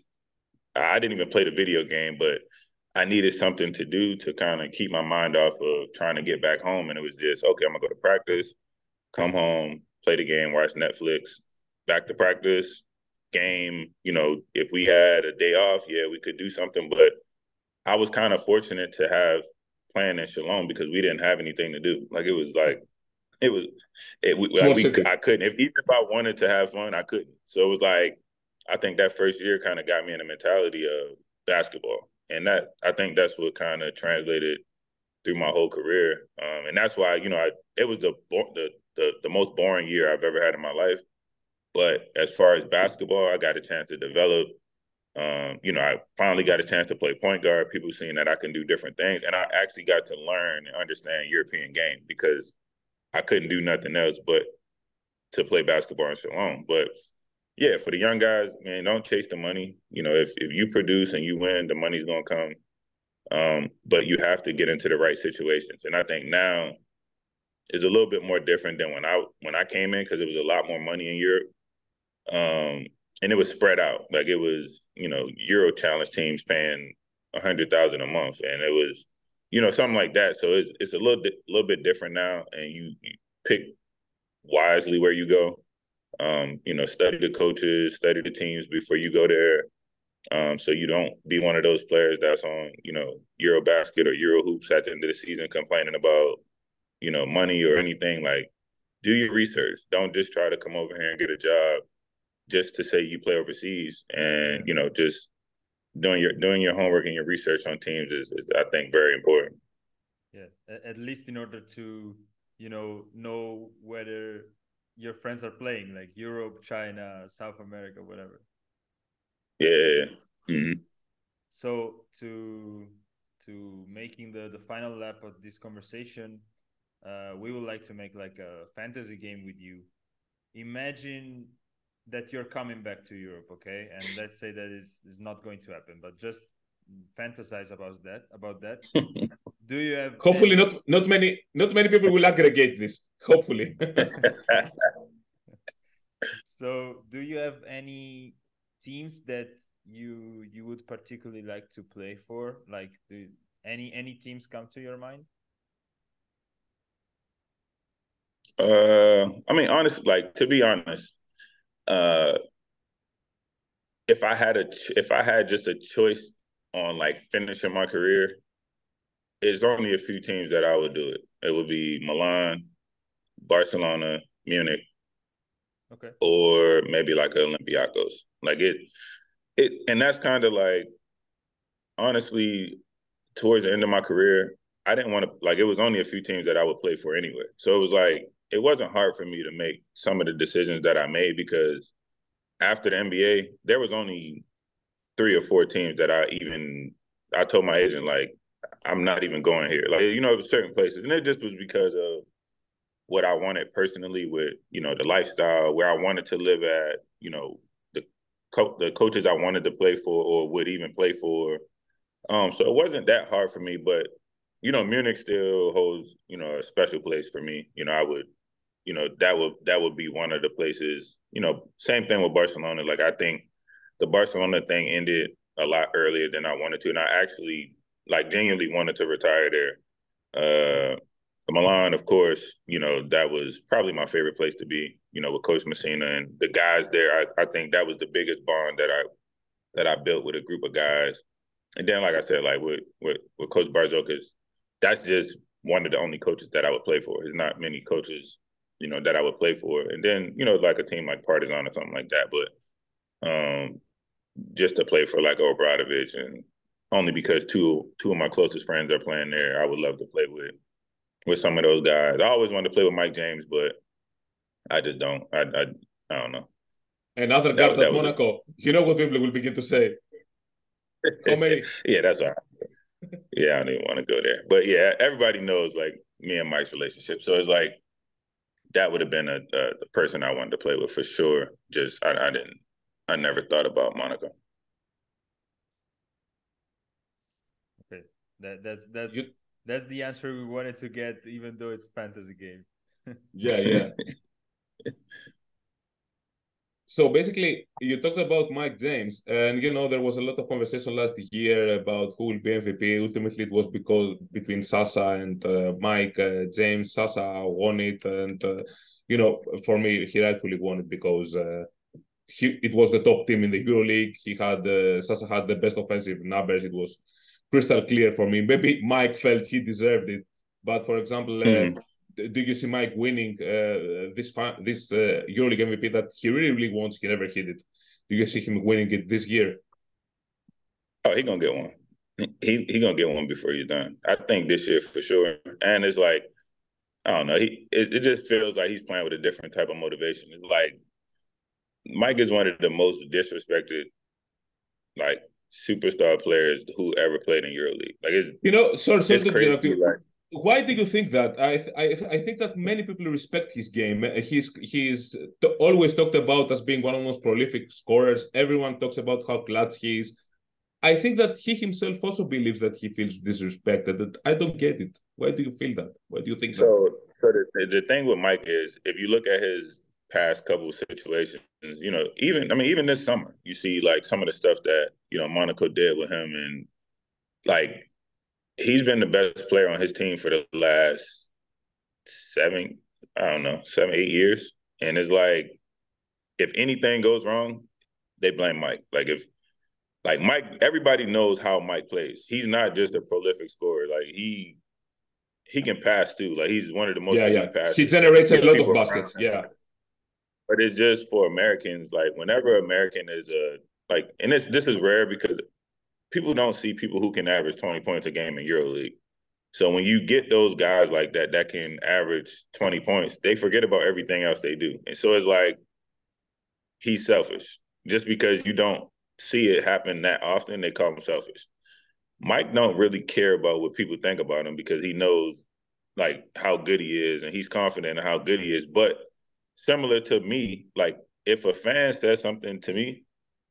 I didn't even play the video game, but I needed something to do to kind of keep my mind off of trying to get back home. And it was just, okay, I'm going to go to practice, come home, play the game, watch Netflix, back to practice, game. You know, if we had a day off, yeah, we could do something. But I was kind of fortunate to have playing in Shalom because we didn't have anything to do. Like, it was like, it was, it, we, like we, I couldn't, if, even if I wanted to have fun, I couldn't. So it was like, I think that first year kind of got me in the mentality of basketball. And that, I think that's what kind of translated through my whole career. Um, and that's why, you know, I, it was the, the, the, the most boring year I've ever had in my life. But as far as basketball, I got a chance to develop. Um, you know, I finally got a chance to play point guard. People seeing that I can do different things. And I actually got to learn and understand European game because I couldn't do nothing else but to play basketball in Shalom. But yeah, for the young guys, man, don't chase the money. You know, if if you produce and you win, the money's gonna come. Um, but you have to get into the right situations. And I think now is a little bit more different than when I when I came in because it was a lot more money in Europe. Um, and it was spread out. Like it was, you know, Euro Challenge teams paying a hundred thousand a month, and it was, you know, something like that. So it's it's a little di- little bit different now, and you, you pick wisely where you go. Um, you know, study the coaches, study the teams before you go there. Um, so you don't be one of those players that's on, you know, Eurobasket or Euro hoops at the end of the season complaining about, you know, money or anything. Like, do your research. Don't just try to come over here and get a job just to say you play overseas. And, you know, just doing your doing your homework and your research on teams is, is I think, very important. Yeah, at least in order to, you know, know whether your friends are playing, like Europe, China, South America, whatever. Yeah. Mm-hmm. So to to making the the final lap of this conversation, uh, we would like to make like a fantasy game with you. Imagine that you're coming back to Europe, okay? And let's say that is is not going to happen, but just fantasize about that. About that. Do you have? Hopefully, any... not not many not many people will aggregate this. Hopefully. So, do you have any teams that you you would particularly like to play for? Like, do any any teams come to your mind? Uh, I mean, honestly, like to be honest, uh, if I had a if I had just a choice on like finishing my career, it's only a few teams that I would do it. It would be Milan, Barcelona, Munich, okay, or maybe like Olympiacos. Like it, it, and that's kind of like honestly, towards the end of my career, I didn't want to like. It was only a few teams that I would play for anyway. So it was like it wasn't hard for me to make some of the decisions that I made because after the N B A, there was only three or four teams that I even I told my agent like I'm not even going here. Like you know, it was certain places, and it just was because of what I wanted personally with you know the lifestyle, where I wanted to live at, you know the co- the coaches I wanted to play for or would even play for. Um, so it wasn't that hard for me, but you know, Munich still holds you know a special place for me. You know, I would, you know, that would that would be one of the places. You know, same thing with Barcelona. Like I think the Barcelona thing ended a lot earlier than I wanted to, and I actually like genuinely wanted to retire there. Uh, Milan, of course, you know that was probably my favorite place to be. You know, with Coach Messina and the guys there, I, I think that was the biggest bond that I that I built with a group of guys. And then, like I said, like with with, with Coach Barzo, because that's just one of the only coaches that I would play for. There's not many coaches, you know, that I would play for. And then, you know, like a team like Partizan or something like that. But um, just to play for like Obradovic, and only because two two of my closest friends are playing there, I would love to play with with some of those guys. I always wanted to play with Mike James, but I just don't. I I, I don't know. Another That guard at that was Monaco. You know what people will begin to say. How many? yeah, that's all right. Yeah, I don't even want to go there. But yeah, everybody knows like me and Mike's relationship. So it's like that would have been a, a the person I wanted to play with for sure. Just I, I didn't I never thought about Monaco. Okay, that that's that's You, that's the answer we wanted to get, even though it's fantasy game. yeah, yeah. So basically, you talked about Mike James, and you know there was a lot of conversation last year about who will be M V P. Ultimately, it was because between Sasa and uh, Mike uh, James. Sasa won it, and uh, you know, for me, he rightfully won it because uh, he it was the top team in the EuroLeague. He had uh, Sasa had the best offensive numbers. It was crystal clear for me. Maybe Mike felt he deserved it, but for example. Uh, Mm-hmm. do you see Mike winning uh, this this uh, EuroLeague M V P that he really really wants? He never hit it. Do you see him winning it this year? Oh, he gonna get one. He he gonna get one before he's done. I think this year for sure. And it's like I don't know. He it, it just feels like he's playing with a different type of motivation. It's like Mike is one of the most disrespected like superstar players who ever played in EuroLeague. Like it's You know, sorry, sorry it's to interrupt crazy. you. Like Why do you think that? I I I think that many people respect his game. Uh, He's he's t- always talked about as being one of the most prolific scorers. Everyone talks about how clutch he is. I think that he himself also believes that he feels disrespected. And I don't get it. Why do you feel that? Why do you think So, that? so the, the thing with Mike is, if you look at his past couple of situations, you know, even I mean, even this summer, you see like some of the stuff that you know Monaco did with him, and like he's been the best player on his team for the last seven, I don't know, seven, eight years, and it's like if anything goes wrong, they blame Mike. Like if like Mike, everybody knows how Mike plays. He's not just a prolific scorer. Like he he can pass too. Like he's one of the most Yeah, yeah. elite He passers. And he generates a gets lot of people around baskets. him. Yeah. But it's just for Americans. Like whenever American is a like, and this this is rare because people don't see people who can average twenty points a game in EuroLeague. So when you get those guys like that that can average twenty points, they forget about everything else they do. And so it's like he's selfish. Just because you don't see it happen that often, they call him selfish. Mike don't really care about what people think about him because he knows like how good he is and he's confident in how good he is. But similar to me, like if a fan says something to me,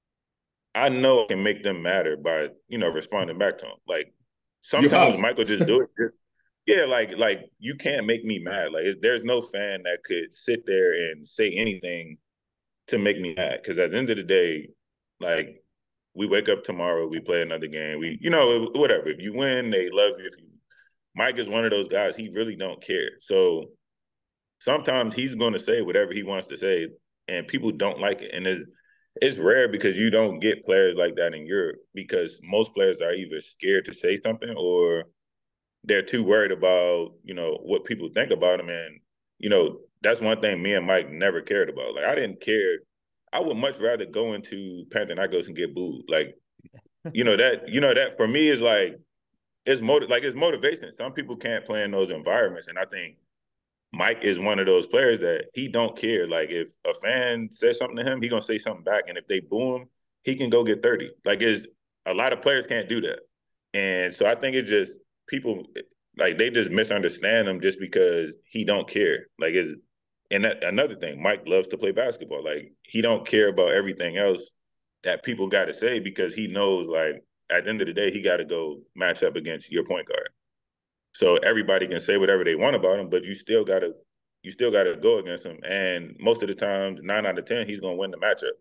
I know I can make them matter by, you know, responding back to him. Like You sometimes have. Michael just do it. Just, yeah, like like you can't make me mad. Like there's no fan that could sit there and say anything to make me mad. Because at the end of the day, like we wake up tomorrow, we play another game. We, you know, whatever. If you win, they love you. If you, Mike is one of those guys. He really don't care. So sometimes he's going to say whatever he wants to say, and people don't like it. And it's it's rare because you don't get players like that in Europe because most players are either scared to say something or they're too worried about, you know, what people think about them. And, you know, that's one thing me and Mike never cared about. Like, I didn't care. I would much rather go into Panathinaikos and get booed. Like, you know, that, you know, that for me is like, it's motiv- like it's motivation. Some people can't play in those environments. And I think Mike is one of those players that he don't care. Like if a fan says something to him, he gonna say something back. And if they boo him, he can go get thirty. Like is a lot of players can't do that. And so I think it's just people like they just misunderstand him just because he don't care. Like is and that, another thing, Mike loves to play basketball. Like he don't care about everything else that people got to say because he knows like at the end of the day he got to go match up against your point guard. So everybody can say whatever they want about him, but you still gotta you still gotta go against him. And most of the times, nine out of ten, he's gonna win the matchup.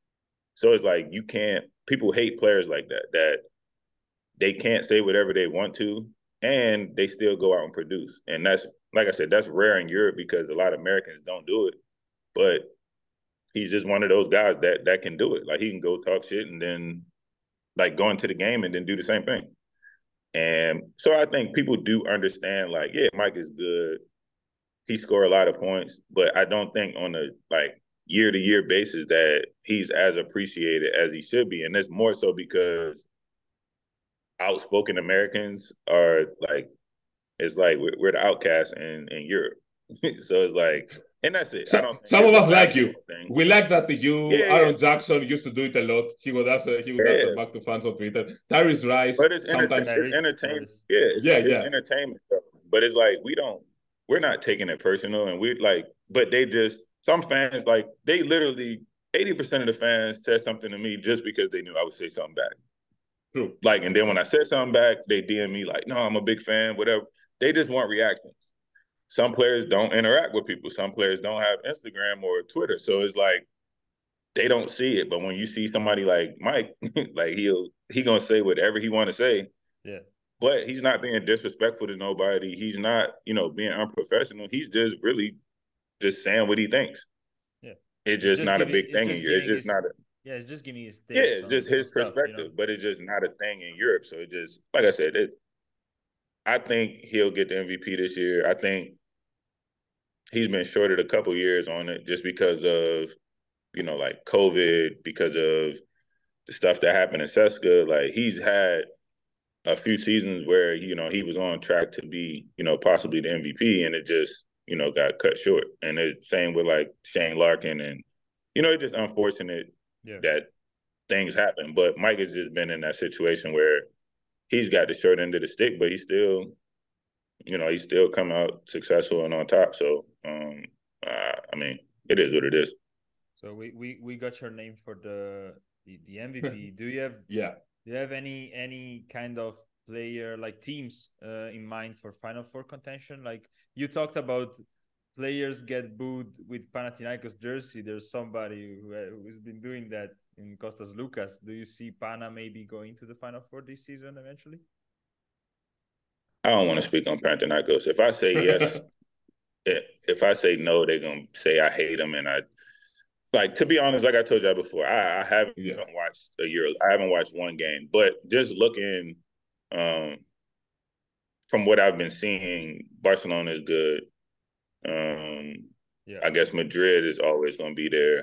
So it's like you can't people hate players like that, that they can't say whatever they want to and they still go out and produce. And that's like I said, that's rare in Europe because a lot of Americans don't do it. But he's just one of those guys that that can do it. Like he can go talk shit and then like go into the game and then do the same thing. And so I think people do understand, like, yeah, Mike is good. He scored a lot of points, but I don't think on a like year to year basis that he's as appreciated as he should be. And it's more so because outspoken Americans are like, it's like we're, we're the outcasts in, in Europe. So it's like, and that's it. I So, don't think some of it's a us like you. basketball thing. We like that you, Yeah, yeah, Aaron Jackson used to do it a lot. He would answer, he would answer yeah. back to fans on Twitter. Tyrese Rice, But it's enter- sometimes. it's Tyrese, entertainment. Tyrese. Yeah, it's, Yeah, it's yeah. entertainment stuff. But it's like we don't we're not taking it personal and we like but they just some fans like they literally eighty percent of the fans said something to me just because they knew I would say something back. True. Like and then when I said something back, they D M me like, no, I'm a big fan, whatever. They just want reactions. Some players don't interact with people. Some players don't have Instagram or Twitter. So it's like they don't see it. But when you see somebody like Mike, like he'll he gonna say whatever he wanna say. Yeah. But he's not being disrespectful to nobody. He's not, you know, being unprofessional. He's just really just saying what he thinks. Yeah. It's It's just just not a giving big it's thing in just Europe. It's giving just his not a yeah, it's just giving his yeah, takes it's just on, on his stuff, you perspective, know. but it's just not a thing in Europe. So it just like I said, it I think he'll get the M V P this year. I think he's been shorted a couple years on it just because of, you know, like COVID, because of the stuff that happened in Seska. Like he's had a few seasons where, you know, he was on track to be, you know, possibly the M V P and it just, you know, got cut short. And it's same with like Shane Larkin and, you know, it's just unfortunate Yeah. that things happen. But Mike has just been in that situation where he's got the short end of the stick, but he's still, you know, he's still come out successful and on top. So, um, uh, I mean, it is what it is. So we, we, we got your name for the the, the M V P. Do you have Yeah. Do you have any any kind of player like teams uh, in mind for Final Four contention? Like you talked about players get booed with Panathinaikos jersey. There's somebody who, uh, who's been doing that in Costas Lucas. Do you see Pana maybe going to the Final Four this season eventually? I don't want to speak on Panathinaikos. If I say yes, if I say no, they're gonna say I hate them, and I like to be honest. Like I told y'all before, I, I haven't Yeah. watched a year. I haven't watched one game, but just looking um, from what I've been seeing, Barcelona is good. Um, yeah. I guess Madrid is always going to be there.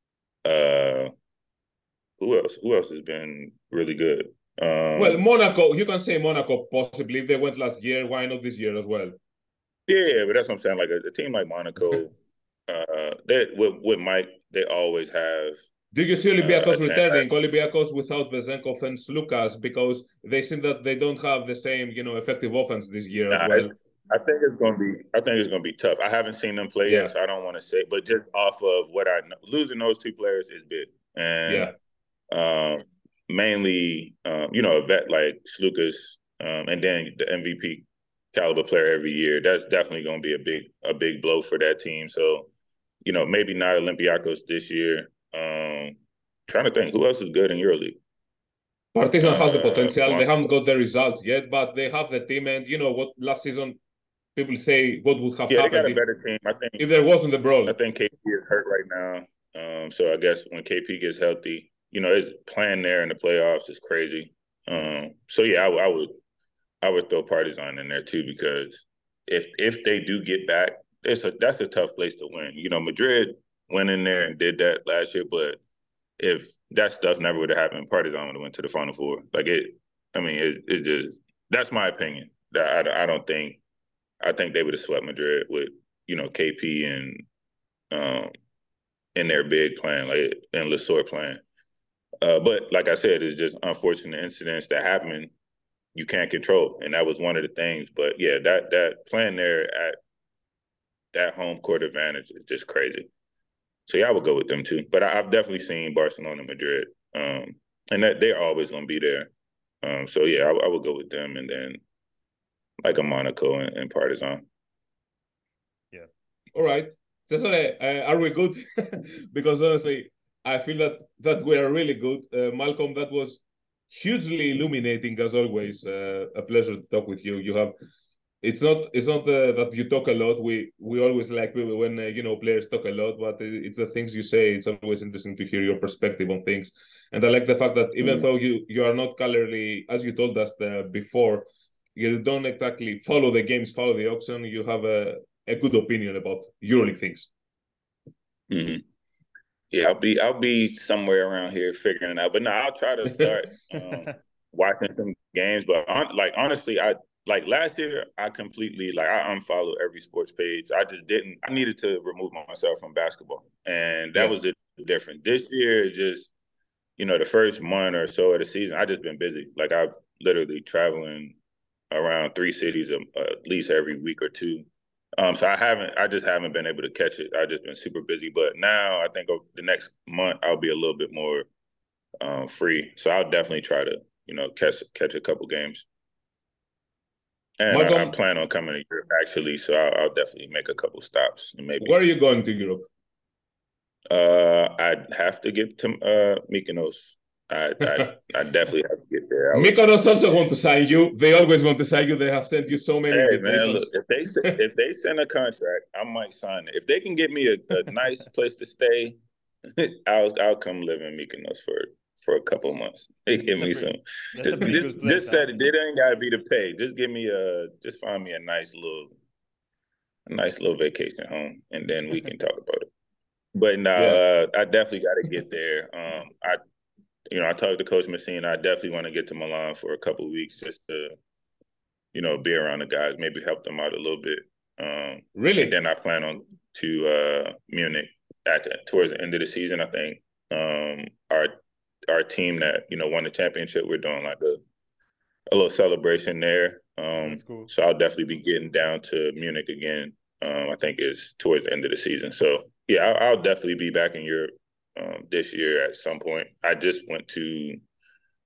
Uh, who else? Who else has been really good? Um, well, Monaco. You can say Monaco possibly. If they went last year, why not this year as well? Yeah, but that's what I'm saying. Like a, a team like Monaco, uh, they with, with Mike, they always have. Do you see Olympiacos uh, returning? Olympiacos without Vezenkov and Lucas, because they seem that they don't have the same, you know, effective offense this year nah, as well. I think it's going to be. I think it's going to be tough. I haven't seen them play yeah. yet, so I don't want to say. But just off of what I know, losing those two players is big, and yeah. um, mainly, um, you know, a vet like Lucas, um, and then the M V P caliber player every year. That's definitely going to be a big, a big blow for that team. So, you know, maybe not Olympiacos this year. Um, trying to think who else is good in EuroLeague. Partizan uh, has the potential. They haven't got the results yet, but they have the team. And you know what? Last season, people say what would have yeah, happened. They got a better team. I think if there wasn't the brawl. I think K P is hurt right now. Um, so I guess when K P gets healthy, you know, his plan there in the playoffs is crazy. Um, so yeah, I, I would, I would throw Partizan in there too, because if if they do get back, it's a that's a tough place to win. You know, Madrid went in there and did that last year, but if that stuff never would have happened, Partizan would have went to the Final Four. Like it, I mean, it, it's just that's my opinion. That I, I don't think, I think they would have swept Madrid with you know K P and um in their big plan, like and Lesor plan. Uh, but like I said, it's just unfortunate incidents that happen you can't control, and that was one of the things. But yeah, that that plan there at that home court advantage is just crazy. So yeah, I would go with them too. But I, I've definitely seen Barcelona, Madrid, um, and that they're always going to be there. Um, so yeah, I, I would go with them, and then like a Monaco and, and Partizan. Yeah. All right, Cesare, uh, are we good? Because honestly, I feel that that we are really good. Uh, Malcolm, that was hugely illuminating as always. Uh, a pleasure to talk with you. You have. It's not. It's not uh, that you talk a lot. We we always like when uh, you know players talk a lot, but it's the things you say. It's always interesting to hear your perspective on things. And I like the fact that even mm-hmm. though you you are not currently, as you told us uh, before, you don't exactly follow the games, follow the auction. You have a a good opinion about EuroLeague things. Mm-hmm. Yeah, I'll be I'll be somewhere around here figuring it out. But no, I'll try to start um, watching some games. But on, like honestly, I. Like last year, I completely like I unfollowed every sports page. I just didn't. I needed to remove myself from basketball, and that yeah. was the difference. This year is just, you know, the first month or so of the season, I just been busy. Like I've literally traveling around three cities uh, at least every week or two. Um, so I haven't. I just haven't been able to catch it. I've just been super busy. But now I think over the next month I'll be a little bit more um, free. So I'll definitely try to, you know, catch catch a couple games. And I, I plan on coming to Europe actually, so I'll, I'll definitely make a couple stops. And maybe. Where are you going to Europe? Uh, I'd have to get to uh, Mykonos. I, I I definitely have to get there. I Mykonos would... also want to sign you. They always want to sign you. They have sent you so many hey, invitations. Man, look, if they if they send a contract, I might sign it. If they can get me a, a nice place to stay, I'll I'll come live in Mykonos for for a couple months. They give me pretty, some. Just just, place, just said it. It ain't gotta be to pay. Just give me a. Just find me a nice little, a nice little vacation home, and then we can talk about it. But no, yeah. uh, I definitely got to get there. Um, I, you know, I talked to Coach Messina. I definitely want to get to Milan for a couple of weeks just to, you know, be around the guys, maybe help them out a little bit. Um, really? And then I plan on to uh, Munich at the, towards the end of the season. I think um, our our team that, you know, won the championship, we're doing like a a little celebration there. Um, That's cool. So I'll definitely be getting down to Munich again. Um, I think it's towards the end of the season. So yeah, I'll, I'll definitely be back in Europe um, this year at some point. I just went to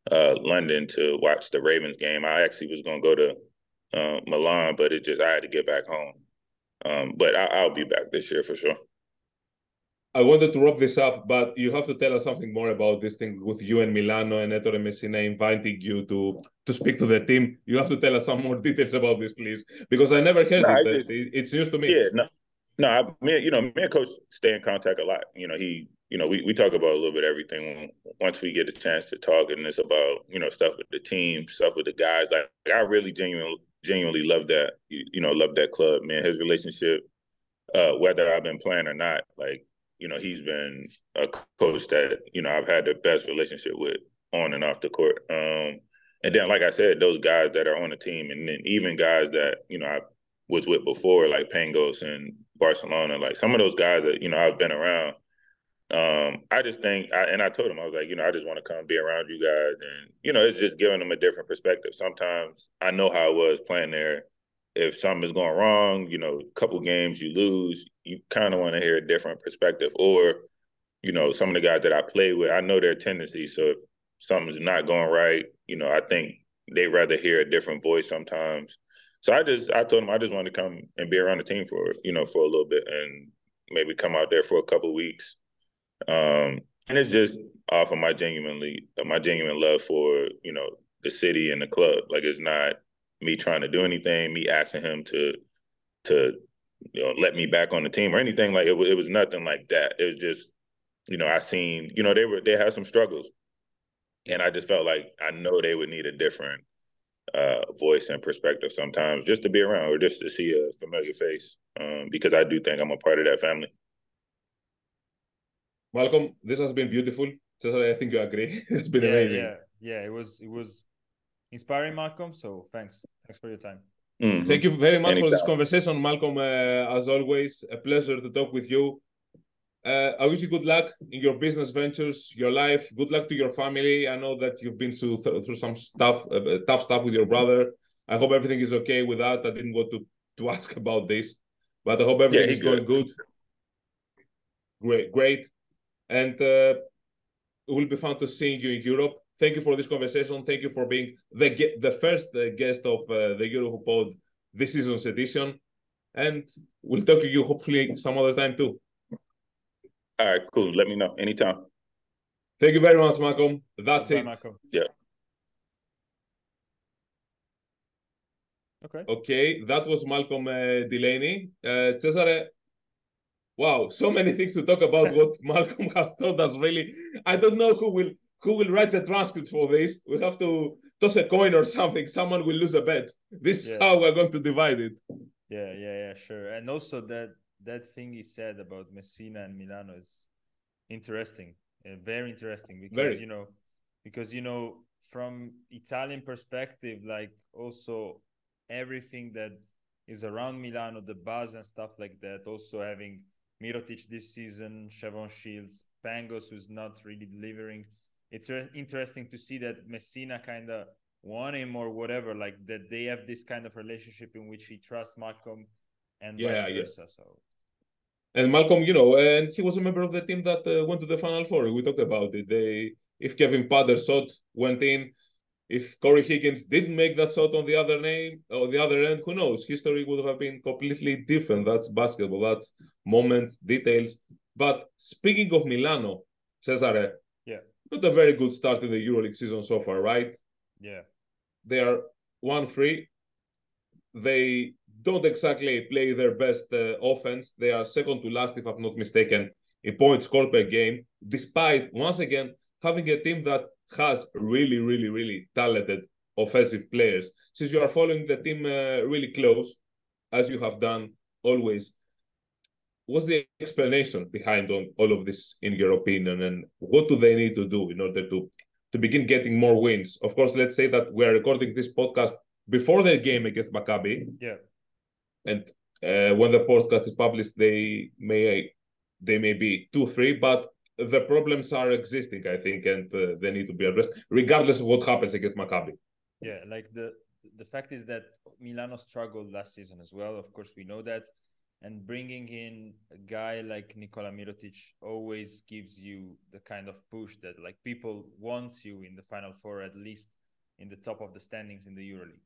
uh, London to watch the Ravens game. I actually was going to go to uh, Milan, but it just I had to get back home. Um, but I, I'll be back this year for sure. I wanted to wrap this up, but you have to tell us something more about this thing with you and Milano and Ettore Messina inviting you to to speak to the team. You have to tell us some more details about this, please, because I never heard No, it. I just, It's news to me. yeah, no, no. I, me, you know, me and Coach stay in contact a lot. You know, he, you know, we, we talk about a little bit of everything when, once we get a chance to talk, and it's about, you know, stuff with the team, stuff with the guys. Like, I really genuinely genuinely love that. You, you know, love that club, man. His relationship, uh, whether I've been playing or not, like, you know, he's been a coach that, you know, I've had the best relationship with on and off the court. Um, and then, like I said, those guys that are on the team, and then even guys that, you know, I was with before, like Pangos and Barcelona, like some of those guys that, you know, I've been around. Um, I just think, I, and I told him, I was like, you know, I just want to come be around you guys. And, you know, it's just giving them a different perspective. Sometimes I know how it was playing there. If something is going wrong, you know, a couple games you lose, you kind of want to hear a different perspective. Or, you know, some of the guys that I play with, I know their tendencies. So if something's not going right, you know, I think they rather hear a different voice sometimes. So I just, I told them I just wanted to come and be around the team for, you know, for a little bit and maybe come out there for a couple of weeks. Um, and it's just off of my genuinely, my genuine love for, you know, the city and the club. Like, it's not me trying to do anything, me asking him to, to, you know, let me back on the team or anything. Like, it, it was nothing like that. It was just, you know, I seen, you know, they were, they had some struggles, and I just felt like I know they would need a different uh, voice and perspective sometimes, just to be around or just to see a familiar face, um, because I do think I'm a part of that family. Malcolm, this has been beautiful. Cesare, I think you agree. It's been yeah, amazing. Yeah, yeah, it was it was inspiring, Malcolm. So thanks, thanks for your time. Mm-hmm. Thank you very much Anytime. for this conversation, Malcolm. Uh, as always, a pleasure to talk with you. Uh, I wish you good luck in your business ventures, your life. Good luck to your family. I know that you've been through through some stuff, uh, tough stuff with your brother. I hope everything is okay with that. I didn't want to to ask about this, but I hope everything yeah, is going good. good. Great, great, and uh, it will be fun to see you in Europe. Thank you for this conversation. Thank you for being the the first guest of uh, the EuroHoop this season's edition, and we'll talk to you hopefully some other time too. All right, cool. Let me know anytime. Thank you very much, Malcolm. That's Bye, it. Malcolm. Yeah. Okay. Okay, that was Malcolm uh, Delaney. Uh, Cesare, wow, so many things to talk about what Malcolm has told us. Really, I don't know who will who will write the transcript for this. We have to toss a coin or something. Someone will lose a bet. This yeah. is how we're going to divide it. Yeah, yeah, yeah, sure. And also that that thing he said about Messina and Milano is interesting, uh, very interesting because very. you know, because you know, from Italian perspective, like also everything that is around Milano, the buzz and stuff like that. Also having Mirotic this season, Shavon Shields, Pangos, who's not really delivering. It's interesting to see that Messina kind of want him or whatever, like that they have this kind of relationship in which he trusts Malcolm and yeah, vice versa. Yeah. So. And Malcolm, you know, and he was a member of the team that uh, went to the Final Four. We talked about it. They, if Kevin Padder shot went in, if Corey Higgins didn't make that shot on the other name or the other end, who knows? History would have been completely different. That's basketball. That's moments, details. But speaking of Milano, Cesare, yeah, not a very good start in the EuroLeague season so far, right? Yeah, they are one three. They don't exactly play their best uh, offense. They are second to last, if I'm not mistaken, in points scored per game, despite once again having a team that has really, really, really talented offensive players. Since you are following the team uh, really close, as you have done always, what's the explanation behind on all of this, in your opinion, and what do they need to do in order to, to begin getting more wins? Of course, let's say that we're recording this podcast before their game against Maccabi. Yeah. And uh, when the podcast is published, they may they may be two three, but the problems are existing, I think, and uh, they need to be addressed, regardless of what happens against Maccabi. Yeah, like the the fact is that Milano struggled last season as well. Of course, we know that. And bringing in a guy like Nikola Mirotic always gives you the kind of push that like people want you in the Final Four, at least in the top of the standings in the EuroLeague.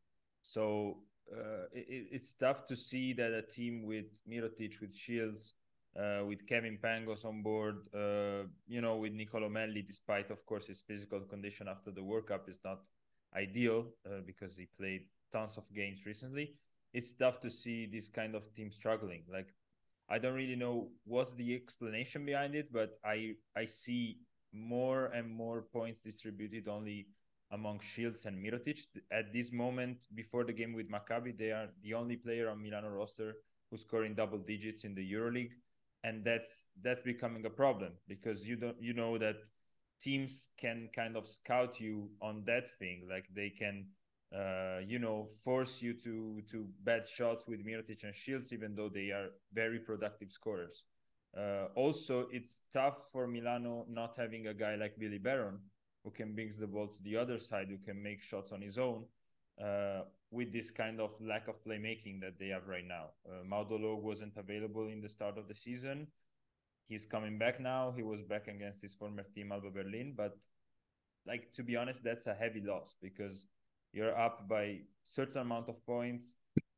So uh, it, it's tough to see that a team with Mirotic, with Shields, uh, with Kevin Pangos on board, uh, you know, with Nicolo Melli, despite, of course, his physical condition after the World Cup is not ideal uh, because he played tons of games recently. It's tough to see this kind of team struggling. Like, I don't really know what's the explanation behind it, but I I see more and more points distributed only among Shields and Mirotic. At this moment, before the game with Maccabi, they are the only player on Milano roster who's scoring double digits in the EuroLeague, and that's that's becoming a problem because you don't you know that teams can kind of scout you on that thing, like they can uh, you know, force you to to bet shots with Mirotic and Shields, even though they are very productive scorers. Uh, also, it's tough for Milano not having a guy like Billy Baron, who can bring the ball to the other side, who can make shots on his own, uh, with this kind of lack of playmaking that they have right now. Uh, Maudolo wasn't available in the start of the season. He's coming back now. He was back against his former team, Alba Berlin, but like, to be honest, that's a heavy loss because you're up by certain amount of points.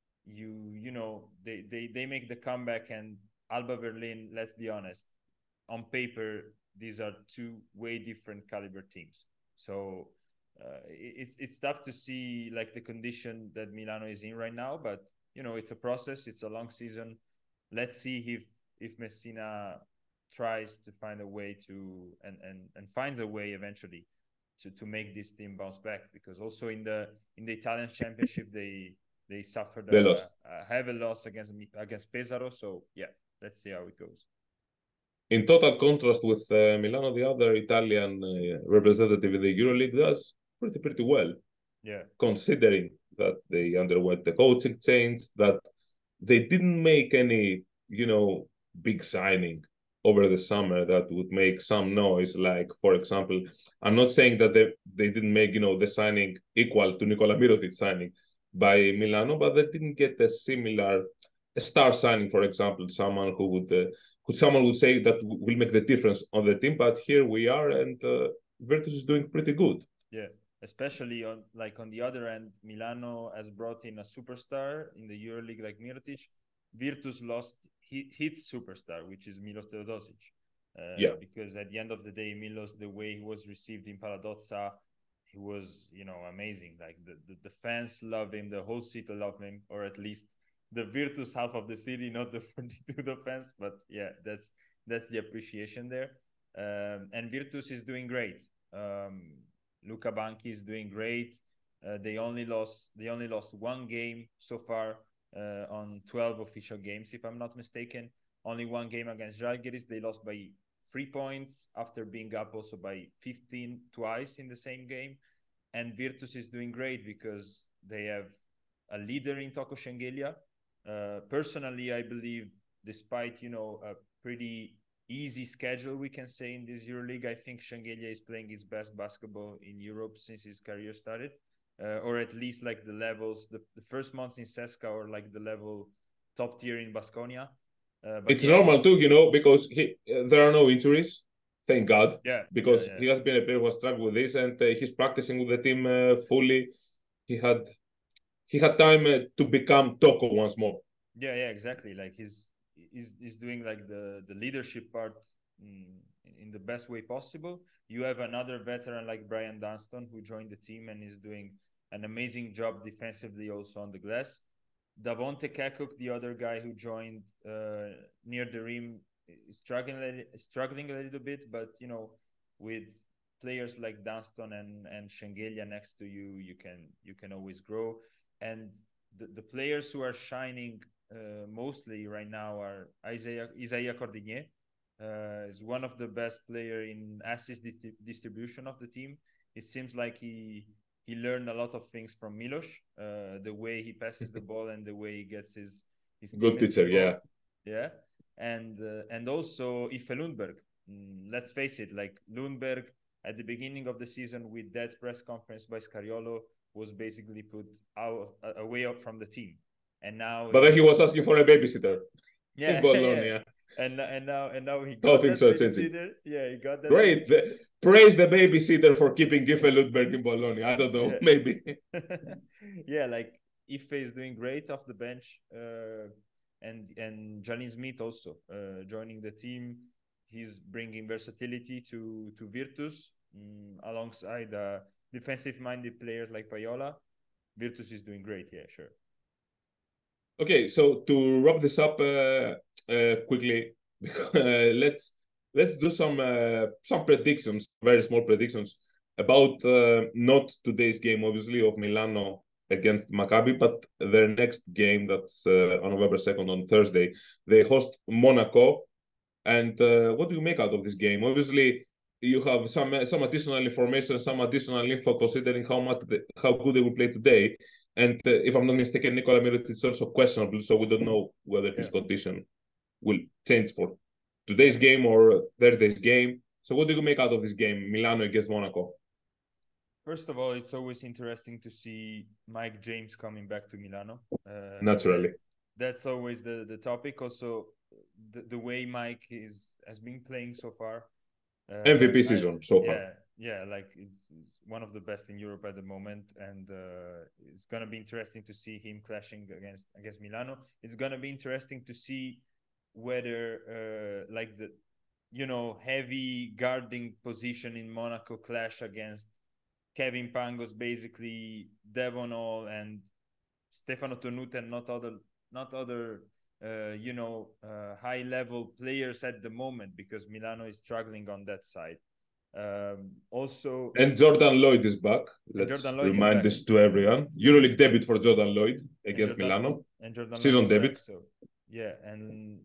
You you know they they they make the comeback, and Alba Berlin, let's be honest, on paper these are two way different caliber teams. So uh, it's it's tough to see like the condition that Milano is in right now, but you know it's a process. It's a long season. Let's see if if Messina tries to find a way to and and and finds a way eventually to to make this team bounce back, because also in the in the Italian championship they they suffered They a, lost. a heavy loss against against Pesaro. So yeah, let's see how it goes. In total contrast with uh, Milano, the other Italian uh, representative in the EuroLeague does pretty pretty well. Yeah, considering that they underwent the coaching change, that they didn't make any, you know, big signing over the summer that would make some noise. Like, for example, I'm not saying that they, they didn't make, you know, the signing equal to Nikola Mirotic signing by Milano, but they didn't get a similar a star signing, for example, someone who would, uh, who someone would say that will make the difference on the team. But here we are, and uh, Virtus is doing pretty good. yeah. Especially on like on the other end, Milano has brought in a superstar in the EuroLeague like Mirotic. Virtus lost his superstar, which is Milos Teodosic. Uh, yeah. Because at the end of the day, Milos, the way he was received in Paladozza, he was, you know, amazing. Like the, the, the fans love him, the whole city love him, or at least the Virtus half of the city, not the forty-two the fans. But yeah, that's that's the appreciation there. Um, and Virtus is doing great. Um, Luca Banchi is doing great. Uh, they only lost they only lost one game so far uh, on twelve official games, if I'm not mistaken. Only one game against Žalgiris. They lost by three points after being up also by fifteen twice in the same game. And Virtus is doing great because they have a leader in Toko Shengelia. Uh, personally, I believe, despite, you know, a pretty easy schedule, we can say, in this EuroLeague, I think Shengelia is playing his best basketball in Europe since his career started, uh, or at least like the levels, the, the first months in Seska, or like the level top tier in Baskonia. Uh, it's yeah, normal it's... too, you know, because he uh, there are no injuries, thank God. Yeah, because yeah, yeah. he has been a player who has struggled with this, and uh, he's practicing with the team uh, fully. He had he had time uh, to become Toko once more. Yeah, yeah, exactly. Like he's he's, he's doing like the, the leadership part in, in the best way possible. You have another veteran like Brian Dunston who joined the team and is doing an amazing job defensively also on the glass. Davonte Kakuk, the other guy who joined uh, near the rim, is struggling struggling a little bit, but you know, with players like Dunston and and Shengelia next to you, you can you can always grow. And the, the players who are shining uh, mostly right now are Isaiah Isaiah Cordinier. Uh, is one of the best player in assist di- distribution of the team. It seems like he he learned a lot of things from Milos, uh, the way he passes the ball and the way he gets his his good teammates teacher, involved. yeah, yeah, and uh, and also Ife Lundberg. Mm, let's face it, like Lundberg at the beginning of the season with that press conference by Scariolo was basically put out away up from the team, and now but then he was asking for a babysitter. Yeah, in Bologna. yeah. And and now and now he got Nothing that so changing. babysitter. Yeah, he got that Great. babysitter. The, praise the babysitter for keeping Giffen Lundberg in Bologna. I don't know, Yeah. maybe. Yeah, like Ife is doing great off the bench, uh, and and Jalin Smith also uh, joining the team. He's bringing versatility to to Virtus mm, alongside uh, defensive-minded players like Payola. Virtus is doing great. Yeah, sure. Okay, so to wrap this up uh, uh, quickly, uh, let's let's do some uh, some predictions, very small predictions about uh, not today's game, obviously, of Milano against Maccabi, but their next game that's uh, on November second on Thursday. They host Monaco, and uh, what do you make out of this game? Obviously, you have some some additional information, some additional info considering how much the, how good they will play today. And uh, if I'm not mistaken, Nikola Mirotic is also questionable, so we don't know whether his Yeah. condition will change for today's game or Thursday's game. So what do you make out of this game, Milano against Monaco? First of all, it's always interesting to see Mike James coming back to Milano. Uh, Naturally, that, that's always the, the topic. Also, the, the way Mike is has been playing so far. Uh, M V P I, season so yeah, far. Yeah, like it's, it's one of the best in Europe at the moment, and uh, it's gonna be interesting to see him clashing against against Milano. It's gonna be interesting to see whether uh, like the you know heavy guarding position in Monaco clash against Kevin Pangos, basically Devon Hall and Stefano Tonuta, and not other not other uh, you know uh, high level players at the moment, because Milano is struggling on that side. Um, also, And Jordan Lloyd is back. Let's Jordan Lloyd is remind back. this to everyone. EuroLeague debut for Jordan Lloyd and against Jordan, Milano. and Jordan Lloyd Season is debut. back. So yeah, and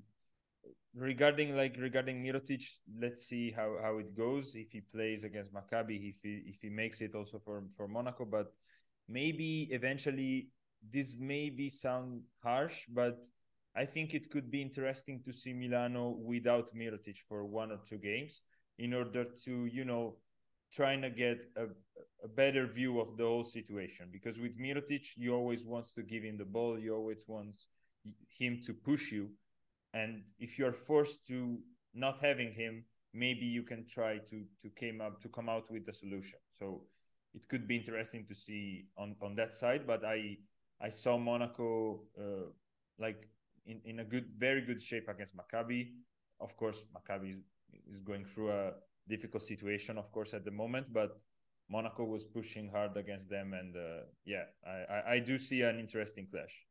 regarding like regarding Mirotic, let's see how, how it goes. If he plays against Maccabi, if he if he makes it also for for Monaco, but maybe eventually this maybe sound harsh, but I think it could be interesting to see Milano without Mirotic for one or two games in order to you know trying to get a, a better view of the whole situation. Because with Mirotic, you always wants to give him the ball, you always wants him to push you. And if you're forced to not having him, maybe you can try to to came up to come out with a solution. So it could be interesting to see on on that side. But I I saw Monaco uh, like in in a good, very good shape against Maccabi. Of course, Maccabi is, is going through a difficult situation, of course, at the moment, but Monaco was pushing hard against them, and uh, yeah, I, I I do see an interesting clash.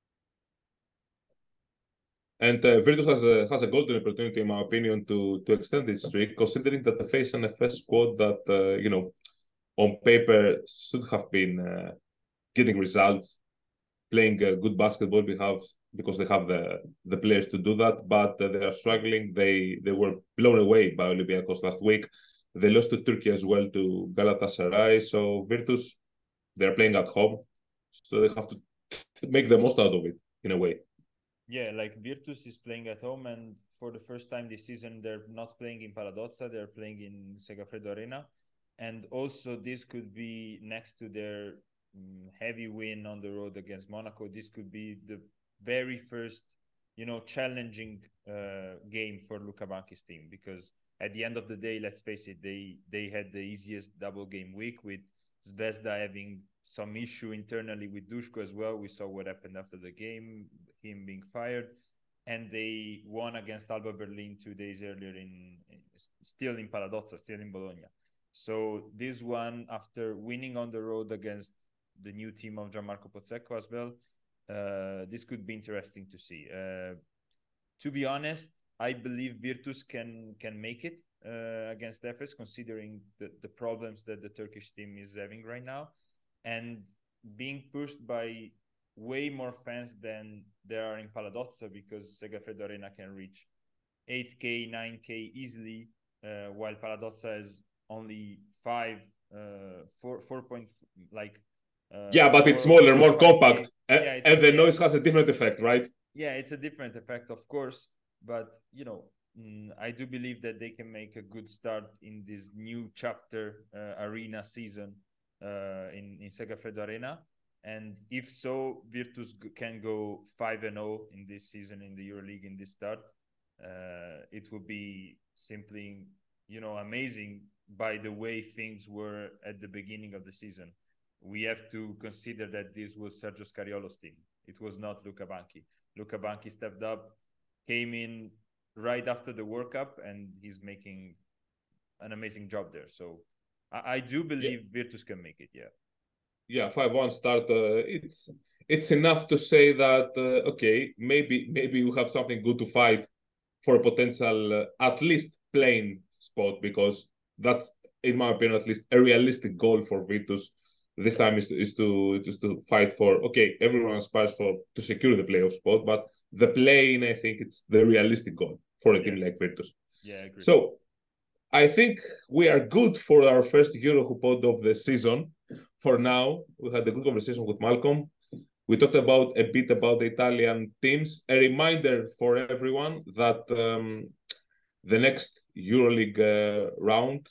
And uh, Virtus has a has a golden opportunity, in my opinion, to to extend this streak, considering that they face an F S squad that uh, you know, on paper should have been uh, getting results, playing uh, good basketball. We have because they have the the players to do that, but uh, they are struggling. They they were blown away by Olympiacos last week. They lost to Turkey as well, to Galatasaray. So Virtus, they're playing at home, so they have to make the most out of it in a way. Yeah, like Virtus is playing at home, and for the first time this season, they're not playing in Paradozza, they're playing in Segafredo Arena. And also, this could be next to their um, heavy win on the road against Monaco. This could be the very first, you know, challenging uh, game for Luca Banchi's team, because at the end of the day, let's face it, they they had the easiest double game week, with Zvezda having some issue internally with Dushko as well. We saw what happened after the game, him being fired, and they won against Alba Berlin two days earlier in, in still in Paradozza, still in Bologna. So this one, after winning on the road against the new team of Gianmarco Pozzecco as well, uh, this could be interesting to see. Uh, to be honest, I believe Virtus can can make it uh, against Efes, considering the, the problems that the Turkish team is having right now, and being pushed by way more fans than there are in Paladozza, because Segafredo Arena can reach eight K, nine K easily, uh, while Paladozza is only five, uh, four, four point, like, uh, yeah, but four, it's smaller, four, more compact, yeah, and the yeah. noise has a different effect, right? Yeah, it's a different effect, of course, but you know, mm, I do believe that they can make a good start in this new chapter uh, arena season uh, in in Segafredo Arena. And if so, Virtus can go five and zero in this season in the EuroLeague in this start. Uh, it would be simply, you know, amazing by the way things were at the beginning of the season. We have to consider that this was Sergio Scariolo's team. It was not Luca Banchi. Luca Banchi stepped up, came in right after the World Cup, and he's making an amazing job there. So I, I do believe yeah. Virtus can make it, yeah. Yeah, five one start. Uh, it's it's enough to say that uh, okay, maybe maybe we have something good to fight for a potential uh, at least playing spot, because that's, in my opinion, at least a realistic goal for Virtus this time is to, is to is to fight for, okay, everyone aspires for to secure the playoff spot, but the playing, I think it's the realistic goal for a yeah. team like Virtus. Yeah, I agree. So I think we are good for our first EuroHoop of the season. For now, we had a good conversation with Malcolm. We talked about a bit about the Italian teams. A reminder for everyone that um, the next EuroLeague uh, round,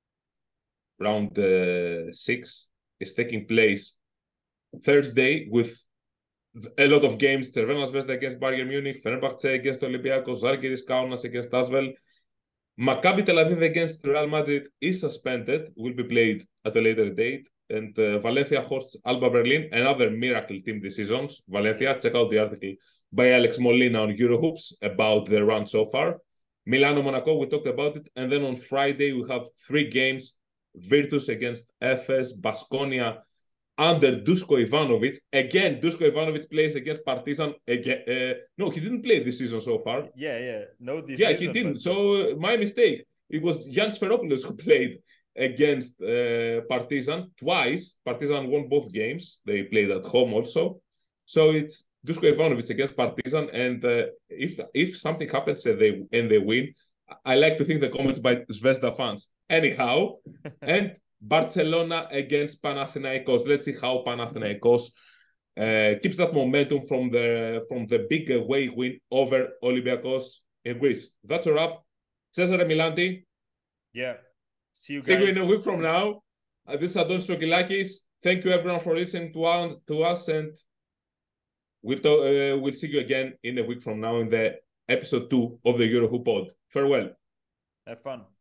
round uh, six, is taking place Thursday with a lot of games. Cervena Zvezda against Bayern Munich, Fenerbahce against Olympiacos, Zalgiris Kaunas against Asvel. Maccabi Tel Aviv against Real Madrid is suspended, will be played at a later date. And uh, Valencia hosts Alba Berlin, another miracle team this season. Valencia, check out the article by Alex Molina on Eurohoops about their run so far. Milano, Monaco, we talked about it. And then on Friday, we have three games. Virtus against Efes, Baskonia under Dusko Ivanovic. Again, Dusko Ivanovic plays against Partizan. Again, uh, no, he didn't play this season so far. Yeah, yeah. No, this Yeah, season, he didn't. But... So uh, my mistake. It was Jan Sferopoulos who played against uh, Partizan twice. Partizan won both games. They played at home also. So it's Dusko Ivanovic against Partizan. And uh, if if something happens and they, and they win, I like to think the comments by Zvezda fans. Anyhow, and Barcelona against Panathinaikos. Let's see how Panathinaikos uh, keeps that momentum from the from the big away win over Olympiacos in Greece. That's a wrap. Cesare Milanti. Yeah. See you guys. See you in a week from now. Uh, this is Adonis Sokilakis. Thank you everyone for listening to us, to us and we'll, uh, we'll see you again in a week from now in the episode two of the EuroHoop Pod. Farewell. Have fun.